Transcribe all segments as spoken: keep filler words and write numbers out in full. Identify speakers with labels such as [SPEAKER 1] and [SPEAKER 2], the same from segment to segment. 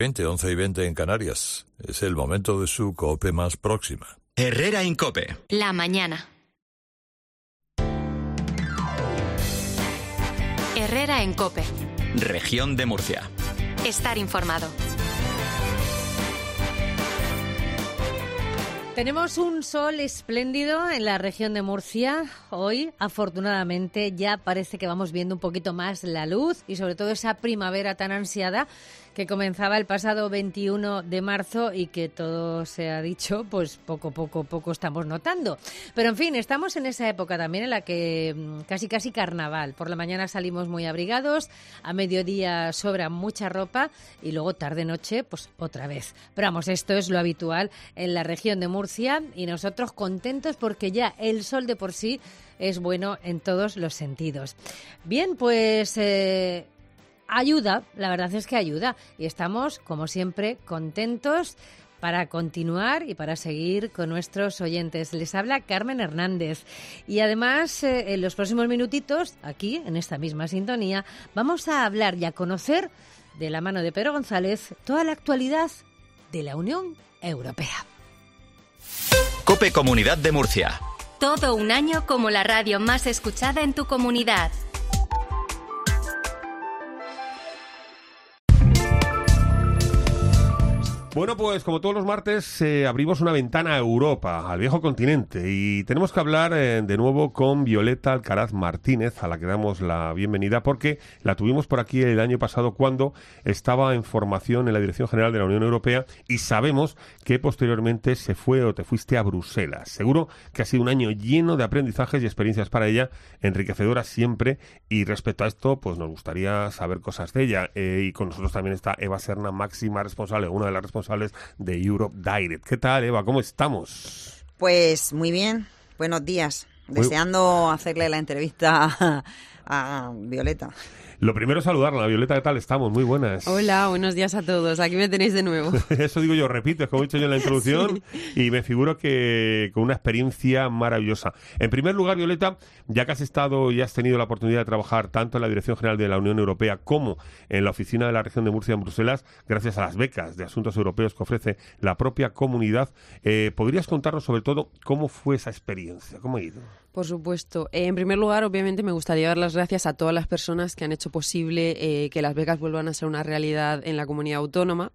[SPEAKER 1] veinte, once y veinte en Canarias. Es el momento de su COPE más próxima.
[SPEAKER 2] Herrera en COPE.
[SPEAKER 3] La mañana. Herrera en COPE.
[SPEAKER 2] Región de Murcia.
[SPEAKER 3] Estar informado.
[SPEAKER 4] Tenemos un sol espléndido en la región de Murcia. Hoy, afortunadamente, ya parece que vamos viendo un poquito más la luz y sobre todo esa primavera tan ansiada que comenzaba el pasado veintiuno de marzo y que todo se ha dicho, pues poco, poco, poco estamos notando. Pero en fin, estamos en esa época también en la que casi, casi carnaval. Por la mañana salimos muy abrigados, a mediodía sobra mucha ropa y luego tarde-noche, pues otra vez. Pero vamos, esto es lo habitual en la región de Murcia y nosotros contentos porque ya el sol de por sí es bueno en todos los sentidos. Bien, pues... Eh, Ayuda, la verdad es que ayuda y estamos, como siempre, contentos para continuar y para seguir con nuestros oyentes. Les habla Carmen Hernández y además eh, en los próximos minutitos, aquí en esta misma sintonía, vamos a hablar y a conocer de la mano de Pedro González toda la actualidad de la Unión Europea.
[SPEAKER 2] COPE Comunidad de Murcia.
[SPEAKER 3] Todo un año como la radio más escuchada en tu comunidad.
[SPEAKER 5] Bueno, pues como todos los martes eh, abrimos una ventana a Europa, al viejo continente, y tenemos que hablar eh, de nuevo con Violeta Alcaraz Martínez, a la que damos la bienvenida porque la tuvimos por aquí el año pasado cuando estaba en formación en la Dirección General de la Unión Europea y sabemos que posteriormente se fue o te fuiste a Bruselas. Seguro que ha sido un año lleno de aprendizajes y experiencias para ella, enriquecedoras siempre, y respecto a esto pues nos gustaría saber cosas de ella. Eh, y con nosotros también está Eva Serna, máxima responsable, una de las responsables de Europe Direct. ¿Qué tal, Eva? ¿Cómo estamos?
[SPEAKER 6] Pues muy bien, buenos días. Deseando muy... hacerle la entrevista a, a Violeta.
[SPEAKER 5] Lo primero es saludarla. Violeta, ¿qué tal estamos? Muy buenas.
[SPEAKER 7] Hola, buenos días a todos. Aquí me tenéis de nuevo.
[SPEAKER 5] Eso digo yo, repito, es como he dicho yo en la introducción, sí. Y me figuro que con una experiencia maravillosa. En primer lugar, Violeta, ya que has estado y has tenido la oportunidad de trabajar tanto en la Dirección General de la Unión Europea como en la Oficina de la Región de Murcia en Bruselas, gracias a las becas de asuntos europeos que ofrece la propia comunidad, eh, ¿podrías contarnos sobre todo cómo fue esa experiencia? ¿Cómo ha ido?
[SPEAKER 7] Por supuesto. Eh, en primer lugar, obviamente, me gustaría dar las gracias a todas las personas que han hecho posible eh, que las becas vuelvan a ser una realidad en la comunidad autónoma.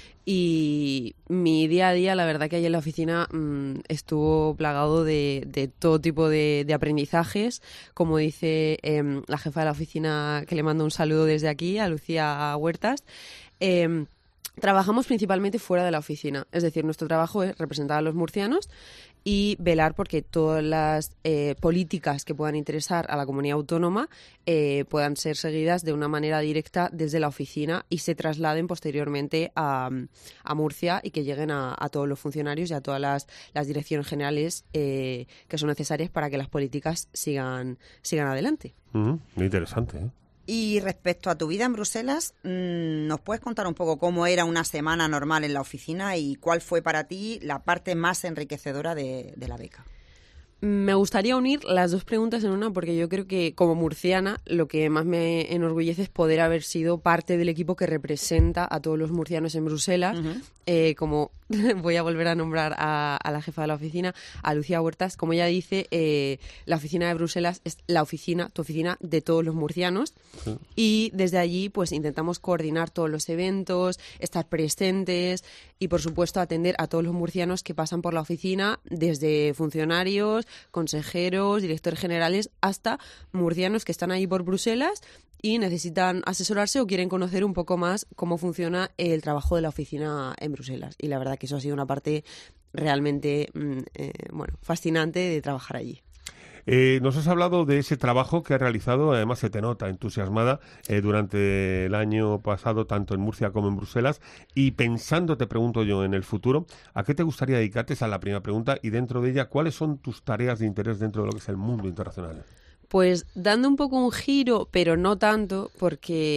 [SPEAKER 7] Y mi día a día, la verdad que ahí en la oficina mmm, estuvo plagado de, de todo tipo de, de aprendizajes. Como dice eh, la jefa de la oficina, que le mando un saludo desde aquí, a Lucía Huertas, eh, trabajamos principalmente fuera de la oficina. Es decir, nuestro trabajo es representar a los murcianos y velar porque todas las eh, políticas que puedan interesar a la comunidad autónoma eh, puedan ser seguidas de una manera directa desde la oficina y se trasladen posteriormente a, a Murcia y que lleguen a, a todos los funcionarios y a todas las, las direcciones generales eh, que son necesarias para que las políticas sigan, sigan adelante.
[SPEAKER 5] Uh-huh. Muy interesante, ¿eh?
[SPEAKER 6] Y respecto a tu vida en Bruselas, ¿nos puedes contar un poco cómo era una semana normal en la oficina y cuál fue para ti la parte más enriquecedora de, de la beca?
[SPEAKER 7] Me gustaría unir las dos preguntas en una porque yo creo que como murciana lo que más me enorgullece es poder haber sido parte del equipo que representa a todos los murcianos en Bruselas. Uh-huh. Eh, como voy a volver a nombrar a, a la jefa de la oficina, a Lucía Huertas, como ella dice, eh, la oficina de Bruselas es la oficina, tu oficina de todos los murcianos. Sí. Y desde allí pues intentamos coordinar todos los eventos, estar presentes y por supuesto atender a todos los murcianos que pasan por la oficina, desde funcionarios, consejeros, directores generales, hasta murcianos que están ahí por Bruselas y necesitan asesorarse o quieren conocer un poco más cómo funciona el trabajo de la oficina en Bruselas. Y la verdad que eso ha sido una parte realmente eh, bueno, fascinante de trabajar allí.
[SPEAKER 5] Eh, nos has hablado de ese trabajo que has realizado, además se te nota entusiasmada eh, durante el año pasado, tanto en Murcia como en Bruselas, y pensando, te pregunto yo, en el futuro, ¿a qué te gustaría dedicarte? Esa es la primera pregunta, y dentro de ella, ¿cuáles son tus tareas de interés dentro de lo que es el mundo internacional?
[SPEAKER 7] Pues dando un poco un giro, pero no tanto, porque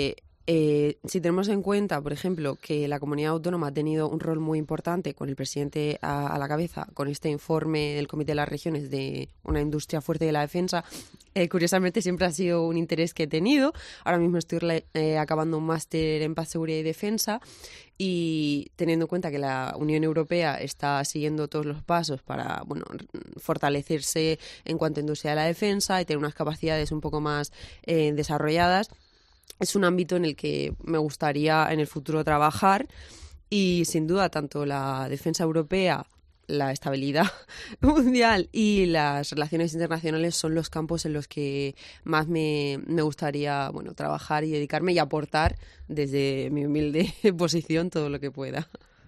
[SPEAKER 7] Eh, si tenemos en cuenta, por ejemplo, que la comunidad autónoma ha tenido un rol muy importante con el presidente a, a la cabeza, con este informe del Comité de las Regiones de una industria fuerte de la defensa, eh, curiosamente siempre ha sido un interés que he tenido. Ahora mismo estoy eh, acabando un máster en paz, seguridad y defensa, y teniendo en cuenta que la Unión Europea está siguiendo todos los pasos para, bueno, fortalecerse en cuanto a industria de la defensa y tener unas capacidades un poco más eh, desarrolladas, es un ámbito en el que me gustaría en el futuro trabajar, y sin duda tanto la defensa europea, la estabilidad mundial y las relaciones internacionales son los campos en los que más me, me gustaría, bueno, trabajar y dedicarme y aportar desde mi humilde posición todo lo que pueda.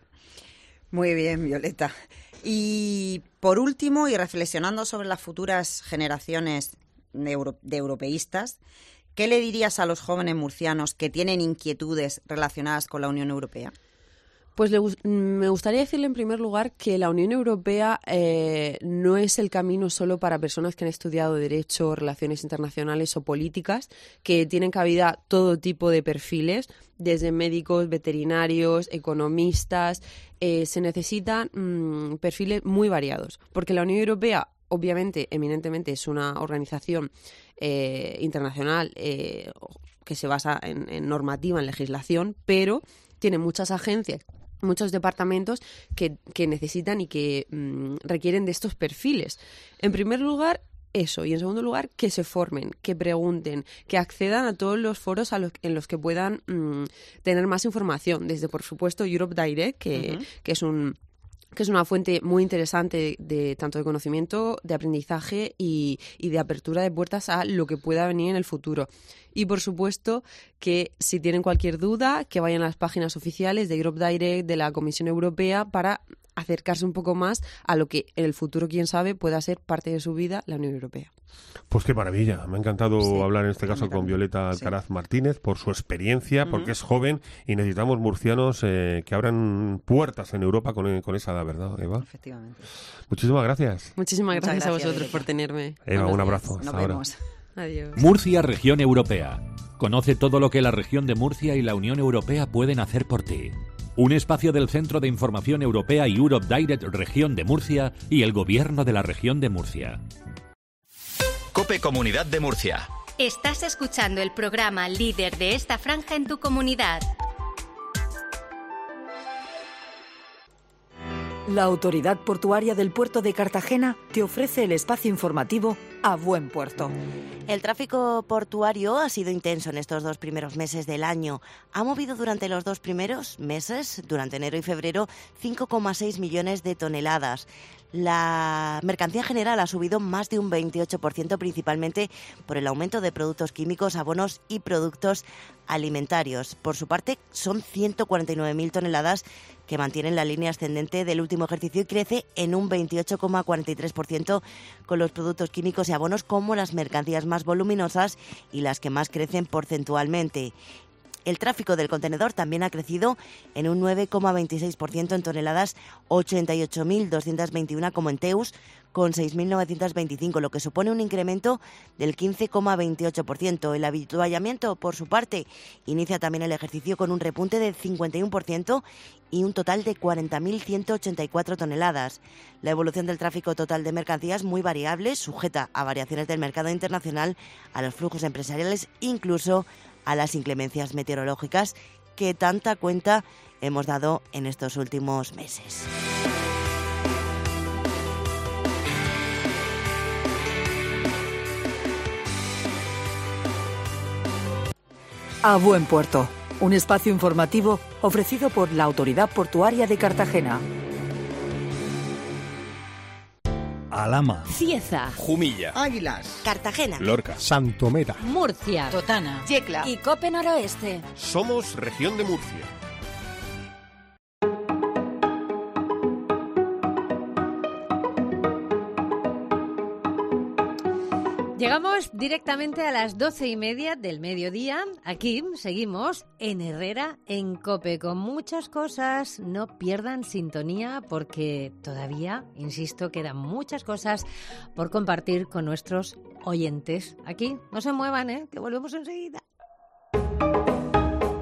[SPEAKER 6] Muy bien, Violeta. Y por último, y reflexionando sobre las futuras generaciones de, euro, de europeístas, ¿qué le dirías a los jóvenes murcianos que tienen inquietudes relacionadas con la Unión Europea?
[SPEAKER 7] Pues le, me gustaría decirle en primer lugar que la Unión Europea eh, no es el camino solo para personas que han estudiado Derecho, Relaciones Internacionales o Políticas, que tienen cabida todo tipo de perfiles, desde médicos, veterinarios, economistas. Eh, se necesitan mmm, perfiles muy variados, porque la Unión Europea, obviamente, eminentemente, es una organización eh, internacional eh, que se basa en, en normativa, en legislación, pero tiene muchas agencias, muchos departamentos que, que necesitan y que mmm, requieren de estos perfiles. En primer lugar, eso, y en segundo lugar, que se formen, que pregunten, que accedan a todos los foros a los, en los que puedan mmm, tener más información, desde, por supuesto, Europe Direct, que, uh-huh. que es un... que es una fuente muy interesante de tanto de conocimiento, de aprendizaje y, y de apertura de puertas a lo que pueda venir en el futuro. Y, por supuesto, que si tienen cualquier duda, que vayan a las páginas oficiales de Europe Direct, de la Comisión Europea, para acercarse un poco más a lo que en el futuro, quién sabe, pueda ser parte de su vida la Unión Europea.
[SPEAKER 5] Pues qué maravilla. Me ha encantado
[SPEAKER 6] sí,
[SPEAKER 5] hablar en este caso con Violeta Alcaraz sí. Martínez por su experiencia, porque uh-huh. es joven y necesitamos murcianos eh, que abran puertas en Europa con, con esa edad, ¿verdad, Eva?
[SPEAKER 6] Efectivamente.
[SPEAKER 5] Muchísimas gracias.
[SPEAKER 7] Muchísimas gracias,
[SPEAKER 6] gracias
[SPEAKER 7] a vosotros
[SPEAKER 6] Violeta.
[SPEAKER 7] por tenerme.
[SPEAKER 5] Eva,
[SPEAKER 7] Buenos
[SPEAKER 5] un
[SPEAKER 7] días.
[SPEAKER 5] abrazo. Hasta
[SPEAKER 6] Nos
[SPEAKER 5] ahora.
[SPEAKER 6] vemos.
[SPEAKER 7] Adiós.
[SPEAKER 8] Murcia, región europea. Conoce todo lo que la región de Murcia y la Unión Europea pueden hacer por ti. Un espacio del Centro de Información Europea y Europe Direct Región de Murcia y el Gobierno de la Región de Murcia.
[SPEAKER 2] COPE Comunidad de Murcia.
[SPEAKER 3] Estás escuchando el programa líder de esta franja en tu comunidad.
[SPEAKER 9] La Autoridad Portuaria del Puerto de Cartagena te ofrece el espacio informativo A Buen Puerto.
[SPEAKER 10] El tráfico portuario ha sido intenso en estos dos primeros meses del año. Ha movido durante los dos primeros meses, durante enero y febrero, cinco coma seis millones de toneladas. La mercancía en general ha subido más de un veintiocho por ciento, principalmente por el aumento de productos químicos, abonos y productos alimentarios. Por su parte, son ciento cuarenta y nueve mil toneladas que mantienen la línea ascendente del último ejercicio y crece en un veintiocho coma cuarenta y tres por ciento con los productos químicos y abonos como las mercancías más voluminosas y las que más crecen porcentualmente. El tráfico del contenedor también ha crecido en un nueve coma veintiséis por ciento en toneladas, ochenta y ocho mil doscientos veintiuno como en Teus, con seis mil novecientos veinticinco, lo que supone un incremento del quince coma veintiocho por ciento. El avituallamiento, por su parte, inicia también el ejercicio con un repunte del cincuenta y uno por ciento y un total de cuarenta mil ciento ochenta y cuatro toneladas. La evolución del tráfico total de mercancías muy variable, sujeta a variaciones del mercado internacional, a los flujos empresariales, incluso a las inclemencias meteorológicas que tanta cuenta hemos dado en estos últimos meses.
[SPEAKER 9] A Buen Puerto, un espacio informativo ofrecido por la Autoridad Portuaria de Cartagena.
[SPEAKER 11] Alhama,
[SPEAKER 12] Cieza,
[SPEAKER 11] Jumilla,
[SPEAKER 12] Águilas,
[SPEAKER 10] Cartagena,
[SPEAKER 11] Lorca, Santomera,
[SPEAKER 12] Murcia,
[SPEAKER 13] Totana,
[SPEAKER 12] Yecla y Cope Noroeste.
[SPEAKER 5] Somos Región de Murcia.
[SPEAKER 4] Llegamos directamente a las doce y media del mediodía. Aquí seguimos en Herrera, en COPE, con muchas cosas. No pierdan sintonía porque todavía, insisto, quedan muchas cosas por compartir con nuestros oyentes. Aquí, no se muevan, ¿eh? Que volvemos enseguida.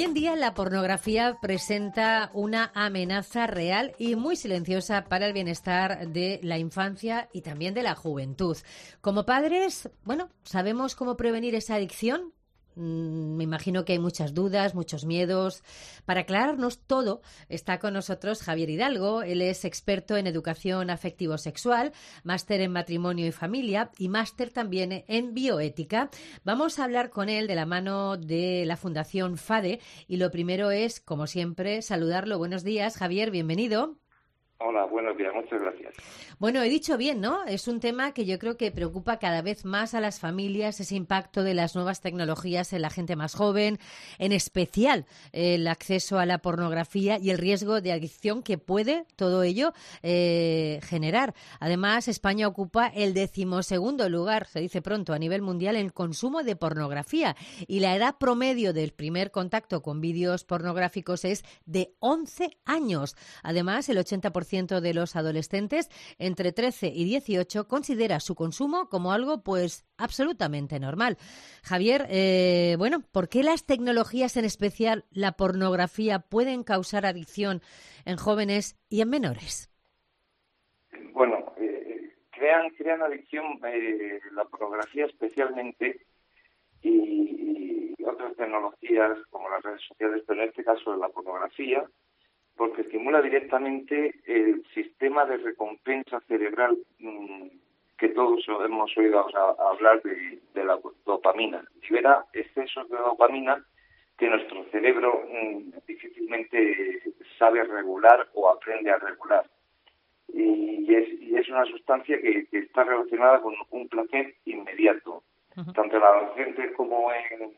[SPEAKER 4] Hoy en día la pornografía presenta una amenaza real y muy silenciosa para el bienestar de la infancia y también de la juventud. Como padres, bueno, ¿sabemos cómo prevenir esa adicción? Me imagino que hay muchas dudas, muchos miedos. Para aclararnos todo, está con nosotros Javier Hidalgo. Él es experto en educación afectivo-sexual, máster en matrimonio y familia y máster también en bioética. Vamos a hablar con él de la mano de la Fundación FADE y lo primero es, como siempre, saludarlo. Buenos días, Javier, bienvenido.
[SPEAKER 13] Hola, buenos días, muchas gracias.
[SPEAKER 4] Bueno, he dicho bien, ¿no? Es un tema que yo creo que preocupa cada vez más a las familias, ese impacto de las nuevas tecnologías en la gente más joven, en especial el acceso a la pornografía y el riesgo de adicción que puede todo ello eh, generar. Además, España ocupa el decimosegundo lugar, se dice pronto, a nivel mundial en consumo de pornografía y la edad promedio del primer contacto con vídeos pornográficos es de once años. Además, el ochenta por ciento de los adolescentes entre trece y dieciocho considera su consumo como algo pues absolutamente normal. Javier, eh, bueno, ¿por qué las tecnologías, en especial la pornografía, pueden causar adicción en jóvenes y en menores?
[SPEAKER 13] Bueno, eh, crean crean adicción eh, la pornografía especialmente y, y otras tecnologías como las redes sociales, pero en este caso la pornografía, porque estimula directamente el sistema de recompensa cerebral mmm, que todos hemos oído a, a hablar de, de la dopamina. Libera excesos de dopamina que nuestro cerebro mmm, difícilmente sabe regular o aprende a regular. Y es, y es una sustancia que, que está relacionada con un placer inmediato, uh-huh. tanto en adolescentes como en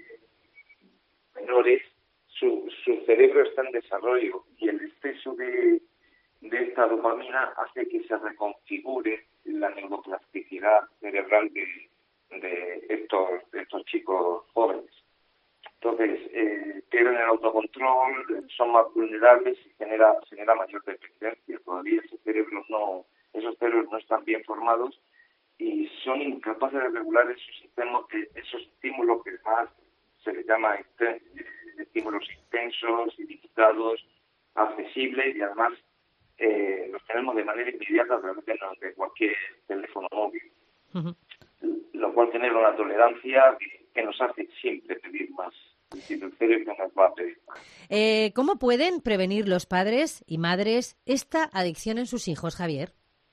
[SPEAKER 13] menores. Su, su cerebro está en desarrollo y el exceso de, de esta dopamina hace que se reconfigure la neuroplasticidad cerebral de, de, estos, de estos chicos jóvenes. Entonces, eh, pierden el autocontrol, son más vulnerables y genera, genera mayor dependencia. Todavía ese cerebro no, esos cerebros no están bien formados y son incapaces de regular esos, sistemas, esos estímulos que más se les llama estímulos intensos, ilimitados, accesibles y además eh, los tenemos de manera inmediata a través de, de cualquier teléfono móvil, uh-huh. lo cual genera una tolerancia que, que nos hace siempre pedir más. Es decir, el cerebro nos va a pedir más.
[SPEAKER 4] Eh, ¿Cómo pueden prevenir los padres y madres esta adicción en sus hijos, Javier?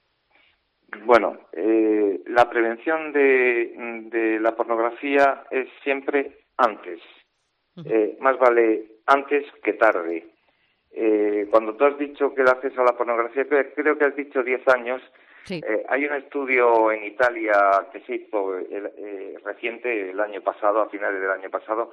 [SPEAKER 13] Bueno, eh, la prevención de, de la pornografía es siempre antes. Eh, más vale antes que tarde. Eh, cuando tú has dicho que el acceso a la pornografía, creo que has dicho diez años, sí. eh, hay un estudio en Italia que se hizo el, eh, reciente, el año pasado, a finales del año pasado,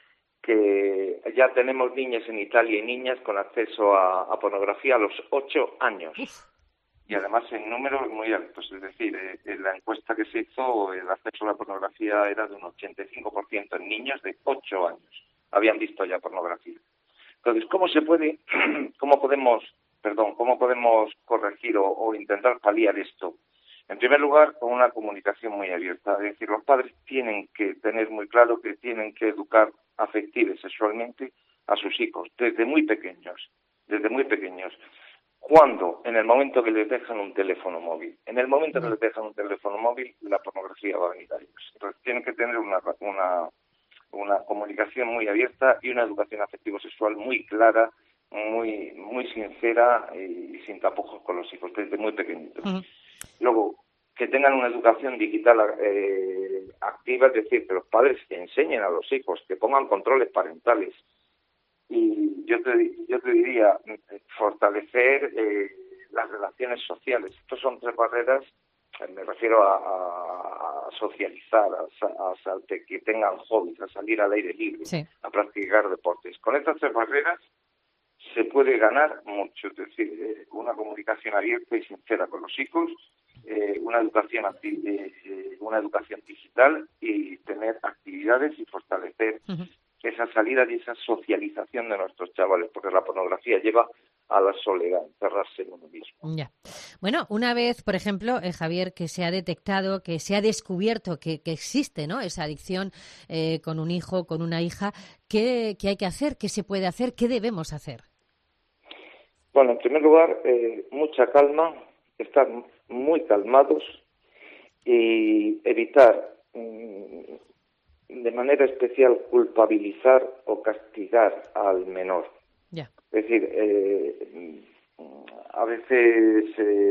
[SPEAKER 13] que ya tenemos niñas en Italia y niñas con acceso a, a pornografía a los ocho años. Uf. Y además en números muy altos, es decir, eh, en la encuesta que se hizo, el acceso a la pornografía era de un ochenta y cinco por ciento en niños de ocho años. Habían visto ya pornografía. Entonces, ¿cómo se puede, cómo podemos, perdón, cómo podemos corregir o, o intentar paliar esto? En primer lugar, con una comunicación muy abierta. Es decir, los padres tienen que tener muy claro que tienen que educar afectiva y sexualmente a sus hijos desde muy pequeños, desde muy pequeños. ¿Cuándo? En el momento que les dejan un teléfono móvil. En el momento que les dejan un teléfono móvil, la pornografía va a venir a ellos. Entonces, tienen que tener una una una comunicación muy abierta y una educación afectivo-sexual muy clara, muy muy sincera y sin tapujos con los hijos desde muy pequeñitos. Uh-huh. Luego, que tengan una educación digital eh, activa, es decir, que los padres enseñen a los hijos, que pongan controles parentales. Y yo te, yo te diría, fortalecer eh, las relaciones sociales. Estas son tres barreras, me refiero a, a, a socializar, a, a, a que tengan hobbies, a salir al aire libre, sí. a practicar deportes. Con estas tres barreras se puede ganar mucho, es decir, eh, una comunicación abierta y sincera con los hijos, eh, una educación eh, una educación digital y tener actividades y fortalecer uh-huh. esa salida y esa socialización de nuestros chavales, porque la pornografía lleva a la soledad, encerrarse en uno mismo.
[SPEAKER 4] Ya. Bueno, una vez, por ejemplo, eh, Javier, que se ha detectado, que se ha descubierto que, que existe, ¿no?, esa adicción eh, con un hijo, con una hija, ¿qué, ¿qué hay que hacer? ¿Qué se puede hacer? ¿Qué debemos hacer?
[SPEAKER 13] Bueno, en primer lugar, eh, mucha calma, estar muy calmados y evitar mmm, de manera especial culpabilizar o castigar al menor.
[SPEAKER 4] Ya.
[SPEAKER 13] Es decir, eh, a veces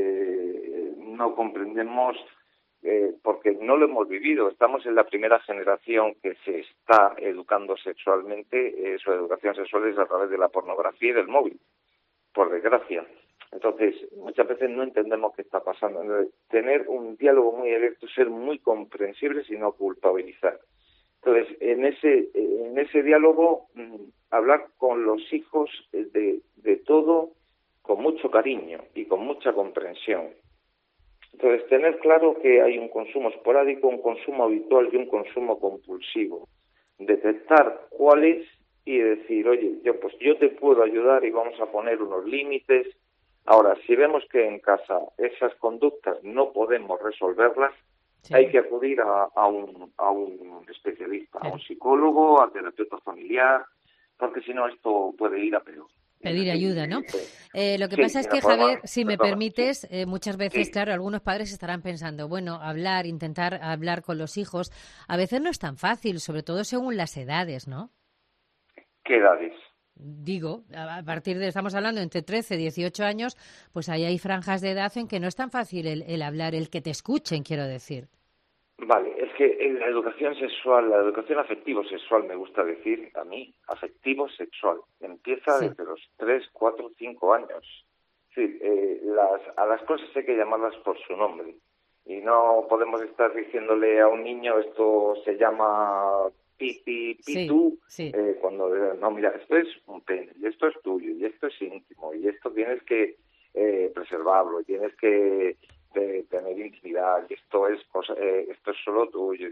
[SPEAKER 13] eh, no comprendemos eh, porque no lo hemos vivido. Estamos en la primera generación que se está educando sexualmente. Eh, su educación sexual es a través de la pornografía y del móvil, por desgracia. Entonces, muchas veces no entendemos qué está pasando. Tener un diálogo muy abierto, ser muy comprensibles y no culpabilizar. Entonces, en ese en ese diálogo, mmm, hablar con los hijos de, de todo con mucho cariño y con mucha comprensión. Entonces, tener claro que hay un consumo esporádico, un consumo habitual y un consumo compulsivo. Detectar cuál es y decir, oye, yo pues yo te puedo ayudar y vamos a poner unos límites. Ahora, si vemos que en casa esas conductas no podemos resolverlas, sí, hay que acudir a, a, un, a un especialista, sí, a un psicólogo, a terapeuta familiar, porque si no esto puede ir a peor.
[SPEAKER 4] Pedir ayuda, ¿no? Eh, lo que sí, pasa es que, Javier, si me permites, eh, muchas veces, sí, claro, algunos padres estarán pensando, bueno, hablar, intentar hablar con los hijos, a veces no es tan fácil, sobre todo según las edades, ¿no?
[SPEAKER 13] ¿Qué edades?
[SPEAKER 4] Digo, a partir de, estamos hablando entre trece y dieciocho años, pues ahí hay franjas de edad en que no es tan fácil el, el hablar, el que te escuchen, quiero decir.
[SPEAKER 13] Vale, es que en la educación sexual, la educación afectivo-sexual, me gusta decir a mí, afectivo-sexual, empieza sí, desde los tres, cuatro, cinco años. Sí, eh, las, a las cosas hay que llamarlas por su nombre. Y no podemos estar diciéndole a un niño esto se llama pipi, pitu, sí, sí. Eh, cuando no, mira, esto es un pene, y esto es tuyo, y esto es íntimo, y esto tienes que eh, preservarlo, y tienes que de tener intimidad, y esto es cosa, eh, esto es solo tuyo,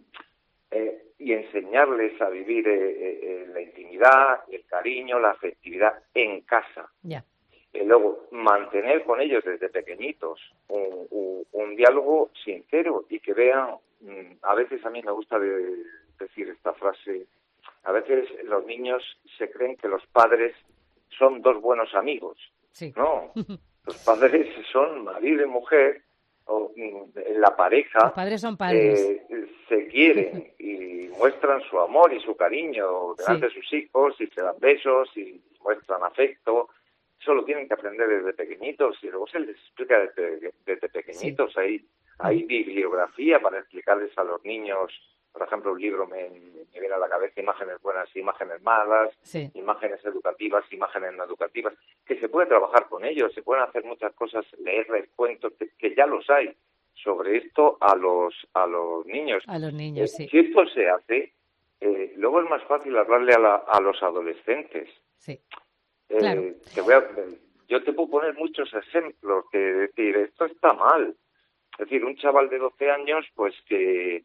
[SPEAKER 13] eh, y enseñarles a vivir eh, eh, la intimidad, el cariño, la afectividad en casa.
[SPEAKER 4] Yeah.
[SPEAKER 13] Y luego mantener con ellos desde pequeñitos un, un, un diálogo sincero y que vean, a veces a mí me gusta de, decir esta frase, a veces los niños se creen que los padres son dos buenos amigos.
[SPEAKER 4] Sí.
[SPEAKER 13] No, los padres son marido y mujer, o en la pareja.
[SPEAKER 4] Los padres son padres.
[SPEAKER 13] Eh, se quieren y muestran su amor y su cariño delante sí, de sus hijos y se dan besos y muestran afecto. Eso lo tienen que aprender desde pequeñitos y luego se les explica desde, desde pequeñitos. Sí. Hay, hay bibliografía para explicarles a los niños. Por ejemplo, un libro me, me viene a la cabeza imágenes buenas y imágenes malas,
[SPEAKER 4] sí,
[SPEAKER 13] imágenes educativas, imágenes no educativas, que se puede trabajar con ellos, se pueden hacer muchas cosas, leerles cuentos, que, que ya los hay sobre esto a los a los niños.
[SPEAKER 4] A los niños,
[SPEAKER 13] eh,
[SPEAKER 4] sí.
[SPEAKER 13] Si esto se hace, eh, luego es más fácil hablarle a, la, a los adolescentes.
[SPEAKER 4] Sí,
[SPEAKER 13] eh,
[SPEAKER 4] claro.
[SPEAKER 13] Te voy a, yo te puedo poner muchos ejemplos que decir, esto está mal. Es decir, un chaval de doce años, pues que...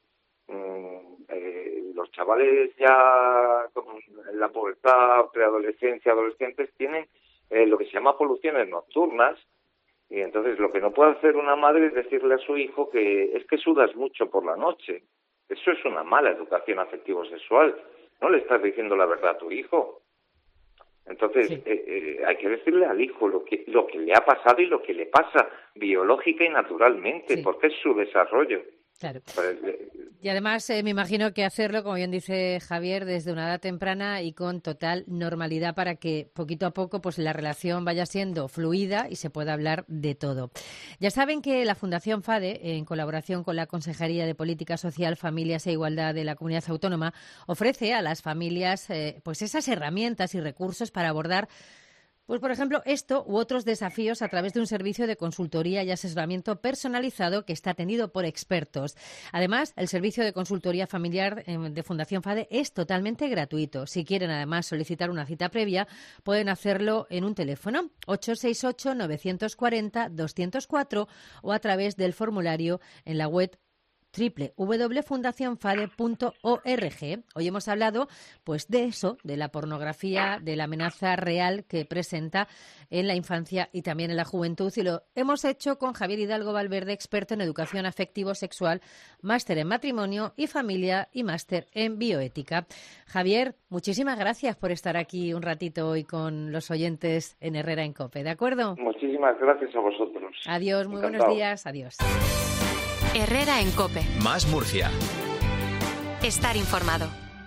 [SPEAKER 13] Eh, los chavales ya en la pubertad, preadolescencia, adolescentes tienen eh, lo que se llama poluciones nocturnas y entonces lo que no puede hacer una madre es decirle a su hijo que es que sudas mucho por la noche. Eso es una mala educación afectivo-sexual. No le estás diciendo la verdad a tu hijo. Entonces sí, eh, eh, hay que decirle al hijo lo que lo que le ha pasado y lo que le pasa biológica y naturalmente, sí, porque es su desarrollo.
[SPEAKER 4] Claro. Y además eh, me imagino que hacerlo, como bien dice Javier, desde una edad temprana y con total normalidad para que poquito a poco pues la relación vaya siendo fluida y se pueda hablar de todo. Ya saben que la Fundación FADE, en colaboración con la Consejería de Política Social, Familias e Igualdad de la Comunidad Autónoma, ofrece a las familias eh, pues esas herramientas y recursos para abordar pues, por ejemplo, esto u otros desafíos a través de un servicio de consultoría y asesoramiento personalizado que está atendido por expertos. Además, el servicio de consultoría familiar de Fundación FADE es totalmente gratuito. Si quieren, además, solicitar una cita previa, pueden hacerlo en un teléfono ocho seis ocho, nueve cuatro cero, dos cero cuatro o a través del formulario en la web doble u doble u doble u punto fundación fade punto org. Hoy hemos hablado pues de eso, de la pornografía, de la amenaza real que presenta en la infancia y también en la juventud, y lo hemos hecho con Javier Hidalgo Valverde, experto en educación afectivo-sexual, máster en matrimonio y familia y máster en bioética. Javier, muchísimas gracias por estar aquí un ratito hoy con los oyentes en Herrera en COPE, ¿de acuerdo?
[SPEAKER 13] Muchísimas gracias a vosotros.
[SPEAKER 4] Adiós, muy
[SPEAKER 13] Encantado.
[SPEAKER 4] buenos días, adiós.
[SPEAKER 3] Herrera en COPE.
[SPEAKER 2] Más Murcia.
[SPEAKER 3] Estar informado.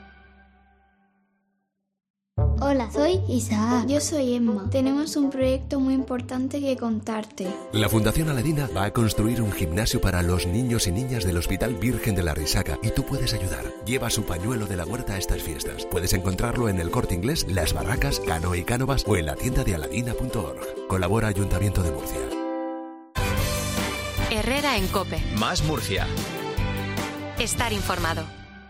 [SPEAKER 14] Hola, soy Isaac. Yo soy Emma. Tenemos un proyecto muy importante que contarte.
[SPEAKER 15] La Fundación Aladina va a construir un gimnasio para los niños y niñas del Hospital Virgen de la Risaca y tú puedes ayudar. Lleva su pañuelo de la huerta a estas fiestas. Puedes encontrarlo en el Corte Inglés, Las Barracas, Cano y Cánovas o en la tienda de aladina punto org. Colabora Ayuntamiento de Murcia.
[SPEAKER 3] Herrera en COPE.
[SPEAKER 2] Más Murcia.
[SPEAKER 3] Estar informado.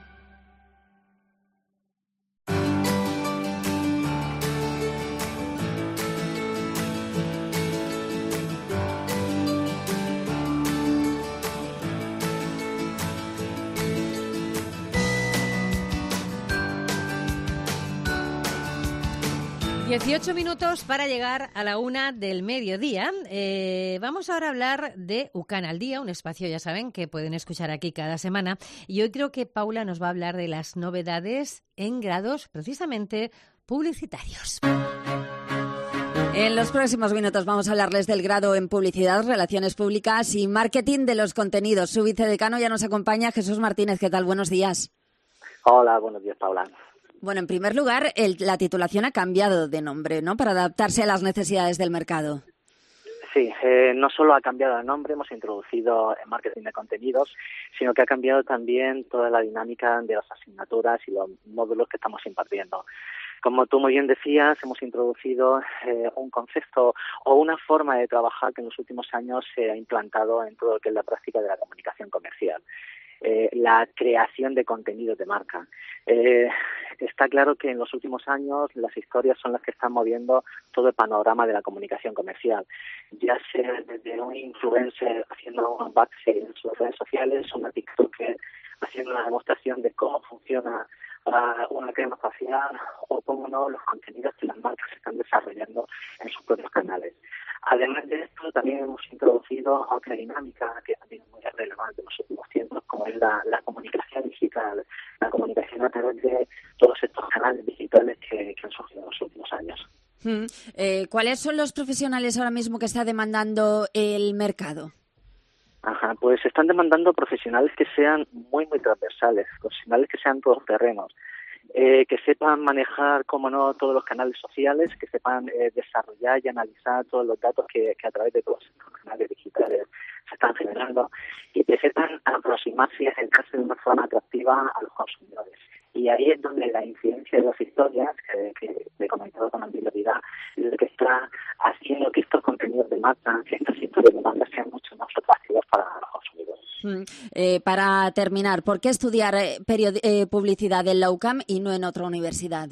[SPEAKER 4] dieciocho minutos para llegar a la una del mediodía. Eh, vamos ahora a hablar de UCAN al Día, un espacio, ya saben, que pueden escuchar aquí cada semana. Y hoy creo que Paula nos va a hablar de las novedades en grados, precisamente, publicitarios.
[SPEAKER 16] En los próximos minutos vamos a hablarles del grado en Publicidad, Relaciones Públicas y Marketing de los Contenidos. Su vicedecano ya nos acompaña, Jesús Martínez. ¿Qué tal? Buenos días.
[SPEAKER 17] Hola, buenos días, Paula.
[SPEAKER 16] Bueno, en primer lugar, el, la titulación ha cambiado de nombre, ¿no?, para adaptarse a las necesidades del mercado.
[SPEAKER 17] Sí, eh, no solo ha cambiado el nombre, hemos introducido el marketing de contenidos, sino que ha cambiado también toda la dinámica de las asignaturas y los módulos que estamos impartiendo. Como tú muy bien decías, hemos introducido eh, un concepto o una forma de trabajar que en los últimos años se ha implantado en todo lo que es la práctica de la comunicación comercial. Eh, la creación de contenidos de marca. Eh, está claro que en los últimos años las historias son las que están moviendo todo el panorama de la comunicación comercial, ya sea desde un influencer haciendo un backstage en sus redes sociales, una TikToker haciendo una demostración de cómo funciona uh, una crema facial o cómo no los contenidos que las marcas están desarrollando en sus propios canales. Además de esto, también hemos introducido otra dinámica que también es muy relevante en los últimos tiempos, como es la, la comunicación digital, la comunicación a través de todos estos canales digitales que, que han surgido en los últimos años.
[SPEAKER 16] Mm. Eh, ¿Cuáles son los profesionales ahora mismo que está demandando el mercado?
[SPEAKER 17] Ajá, pues están demandando profesionales que sean muy, muy transversales, profesionales que sean todoterrenos. Eh, que sepan manejar, como no, todos los canales sociales, que sepan eh, desarrollar y analizar todos los datos que, que a través de todos estos canales digitales se están generando y que sepan aproximarse y acercarse de una forma atractiva a los consumidores. Y ahí es donde la incidencia de las historias, que, que he comentado con anterioridad, es lo que está haciendo que estos contenidos de marca, que estas historias de marca sean mucho más atractivos para los consumidores.
[SPEAKER 16] Mm. Eh, para terminar, ¿por qué estudiar eh, period- eh, publicidad en la UCAM y no en otra universidad?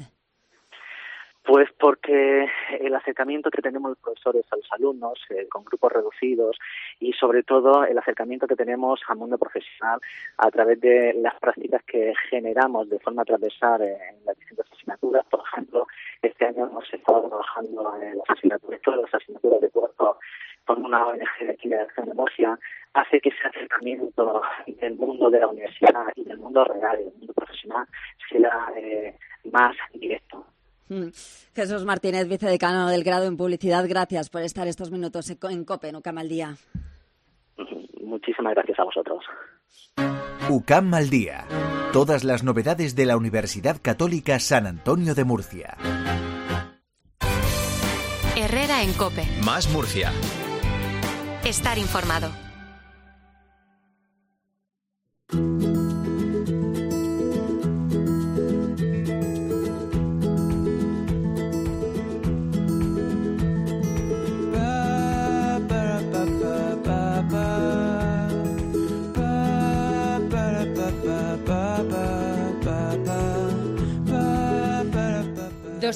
[SPEAKER 17] Pues porque el acercamiento que tenemos los profesores a los alumnos, eh, con grupos reducidos, y sobre todo el acercamiento que tenemos al mundo profesional a través de las prácticas que generamos de forma transversal en las distintas asignaturas. Por ejemplo, este año hemos estado trabajando en las asignaturas, todas las asignaturas de puerto con una O N G de aquí de Acción de Murcia, hace que ese acercamiento del mundo de la universidad y del mundo real y del mundo profesional sea eh, más directo.
[SPEAKER 16] Jesús Martínez, vicedecano del grado en Publicidad, gracias por estar estos minutos en COPE, en UCAM al Día.
[SPEAKER 17] Muchísimas gracias a vosotros.
[SPEAKER 18] UCAM al Día. Todas las novedades de la Universidad Católica San Antonio de Murcia.
[SPEAKER 3] Herrera en COPE.
[SPEAKER 2] Más Murcia.
[SPEAKER 3] Estar informado.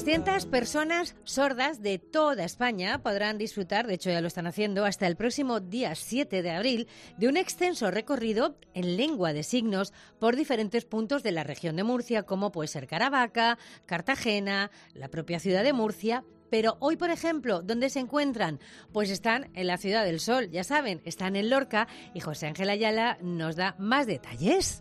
[SPEAKER 4] doscientas personas sordas de toda España podrán disfrutar, de hecho ya lo están haciendo, hasta el próximo día siete de abril, de un extenso recorrido en lengua de signos por diferentes puntos de la región de Murcia, como puede ser Caravaca, Cartagena, la propia ciudad de Murcia. Pero hoy, por ejemplo, ¿dónde se encuentran? Pues están en la Ciudad del Sol, ya saben, están en Lorca, y José Ángel Ayala nos da más detalles.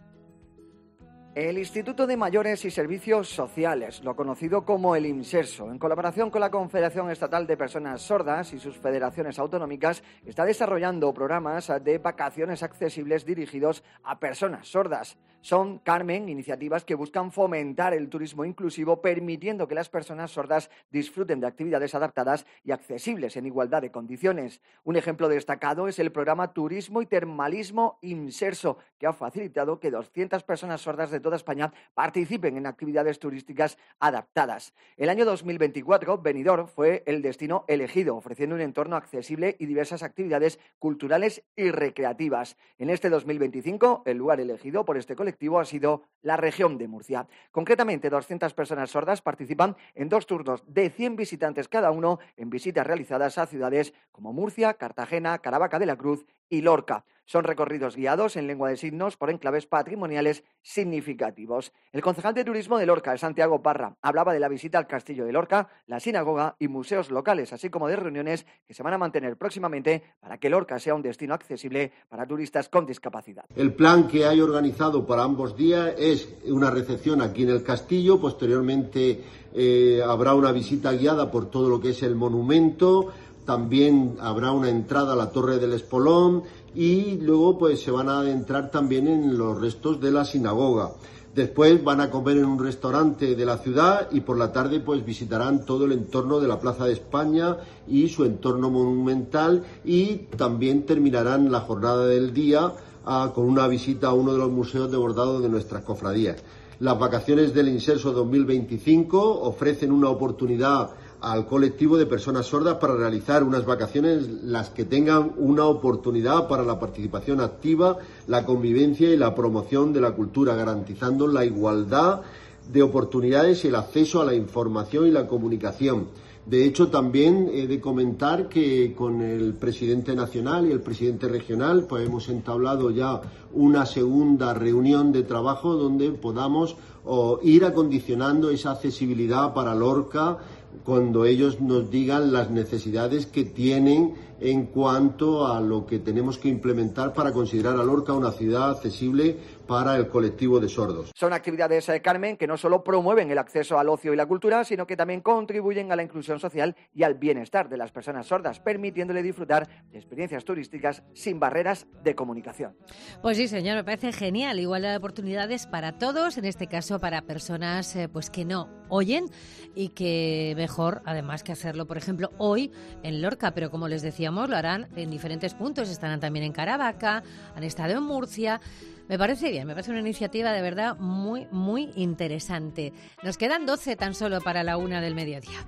[SPEAKER 19] El Instituto de Mayores y Servicios Sociales, lo conocido como el IMSERSO, en colaboración con la Confederación Estatal de Personas Sordas y sus federaciones autonómicas, está desarrollando programas de vacaciones accesibles dirigidos a personas sordas. Son, Carmen, iniciativas que buscan fomentar el turismo inclusivo, permitiendo que las personas sordas disfruten de actividades adaptadas y accesibles en igualdad de condiciones. Un ejemplo destacado es el programa Turismo y Termalismo IMSERSO, que ha facilitado que doscientas personas sordas de toda España participen en actividades turísticas adaptadas. El año dos mil veinticuatro, Benidorm fue el destino elegido, ofreciendo un entorno accesible y diversas actividades culturales y recreativas. En este dos mil veinticinco, el lugar elegido por este colectivo ha sido la región de Murcia. Concretamente, doscientas personas sordas participan en dos turnos de cien visitantes cada uno en visitas realizadas a ciudades como Murcia, Cartagena, Caravaca de la Cruz y Lorca. Son recorridos guiados en lengua de signos por enclaves patrimoniales significativos. El concejal de turismo de Lorca, Santiago Parra, hablaba de la visita al castillo de Lorca, la sinagoga y museos locales, así como de reuniones que se van a mantener próximamente para que Lorca sea un destino accesible para turistas con discapacidad.
[SPEAKER 20] El plan que hay organizado para ambos días es una recepción aquí en el castillo, posteriormente eh, habrá una visita guiada por todo lo que es el monumento. También habrá una entrada a la Torre del Espolón y luego pues se van a adentrar también en los restos de la sinagoga. Después van a comer en un restaurante de la ciudad y por la tarde pues visitarán todo el entorno de la Plaza de España y su entorno monumental, y también terminarán la jornada del día ah, con una visita a uno de los museos de bordado de nuestras cofradías. Las vacaciones del IMSERSO dos mil veinticinco ofrecen una oportunidad al colectivo de personas sordas para realizar unas vacaciones las que tengan una oportunidad para la participación activa, la convivencia y la promoción de la cultura, garantizando la igualdad de oportunidades y el acceso a la información y la comunicación. De hecho, también he de comentar que con el presidente nacional y el presidente regional pues hemos entablado ya una segunda reunión de trabajo donde podamos oh, ir acondicionando esa accesibilidad para Lorca cuando ellos nos digan las necesidades que tienen en cuanto a lo que tenemos que implementar para considerar a Lorca una ciudad accesible para el colectivo de sordos.
[SPEAKER 19] Son actividades, eh, Carmen, que no solo promueven el acceso al ocio y la cultura, sino que también contribuyen a la inclusión social y al bienestar de las personas sordas, permitiéndole disfrutar de experiencias turísticas sin barreras de comunicación.
[SPEAKER 4] Pues sí, señor, me parece genial. Igualdad de oportunidades para todos, en este caso para personas eh, pues que no oyen, y que mejor, además, que hacerlo, por ejemplo, hoy en Lorca, pero como les decíamos, lo harán en diferentes puntos. Estarán también en Caravaca, han estado en Murcia. Me parece bien, me parece una iniciativa de verdad muy, muy interesante. Nos quedan doce tan solo para la una del mediodía.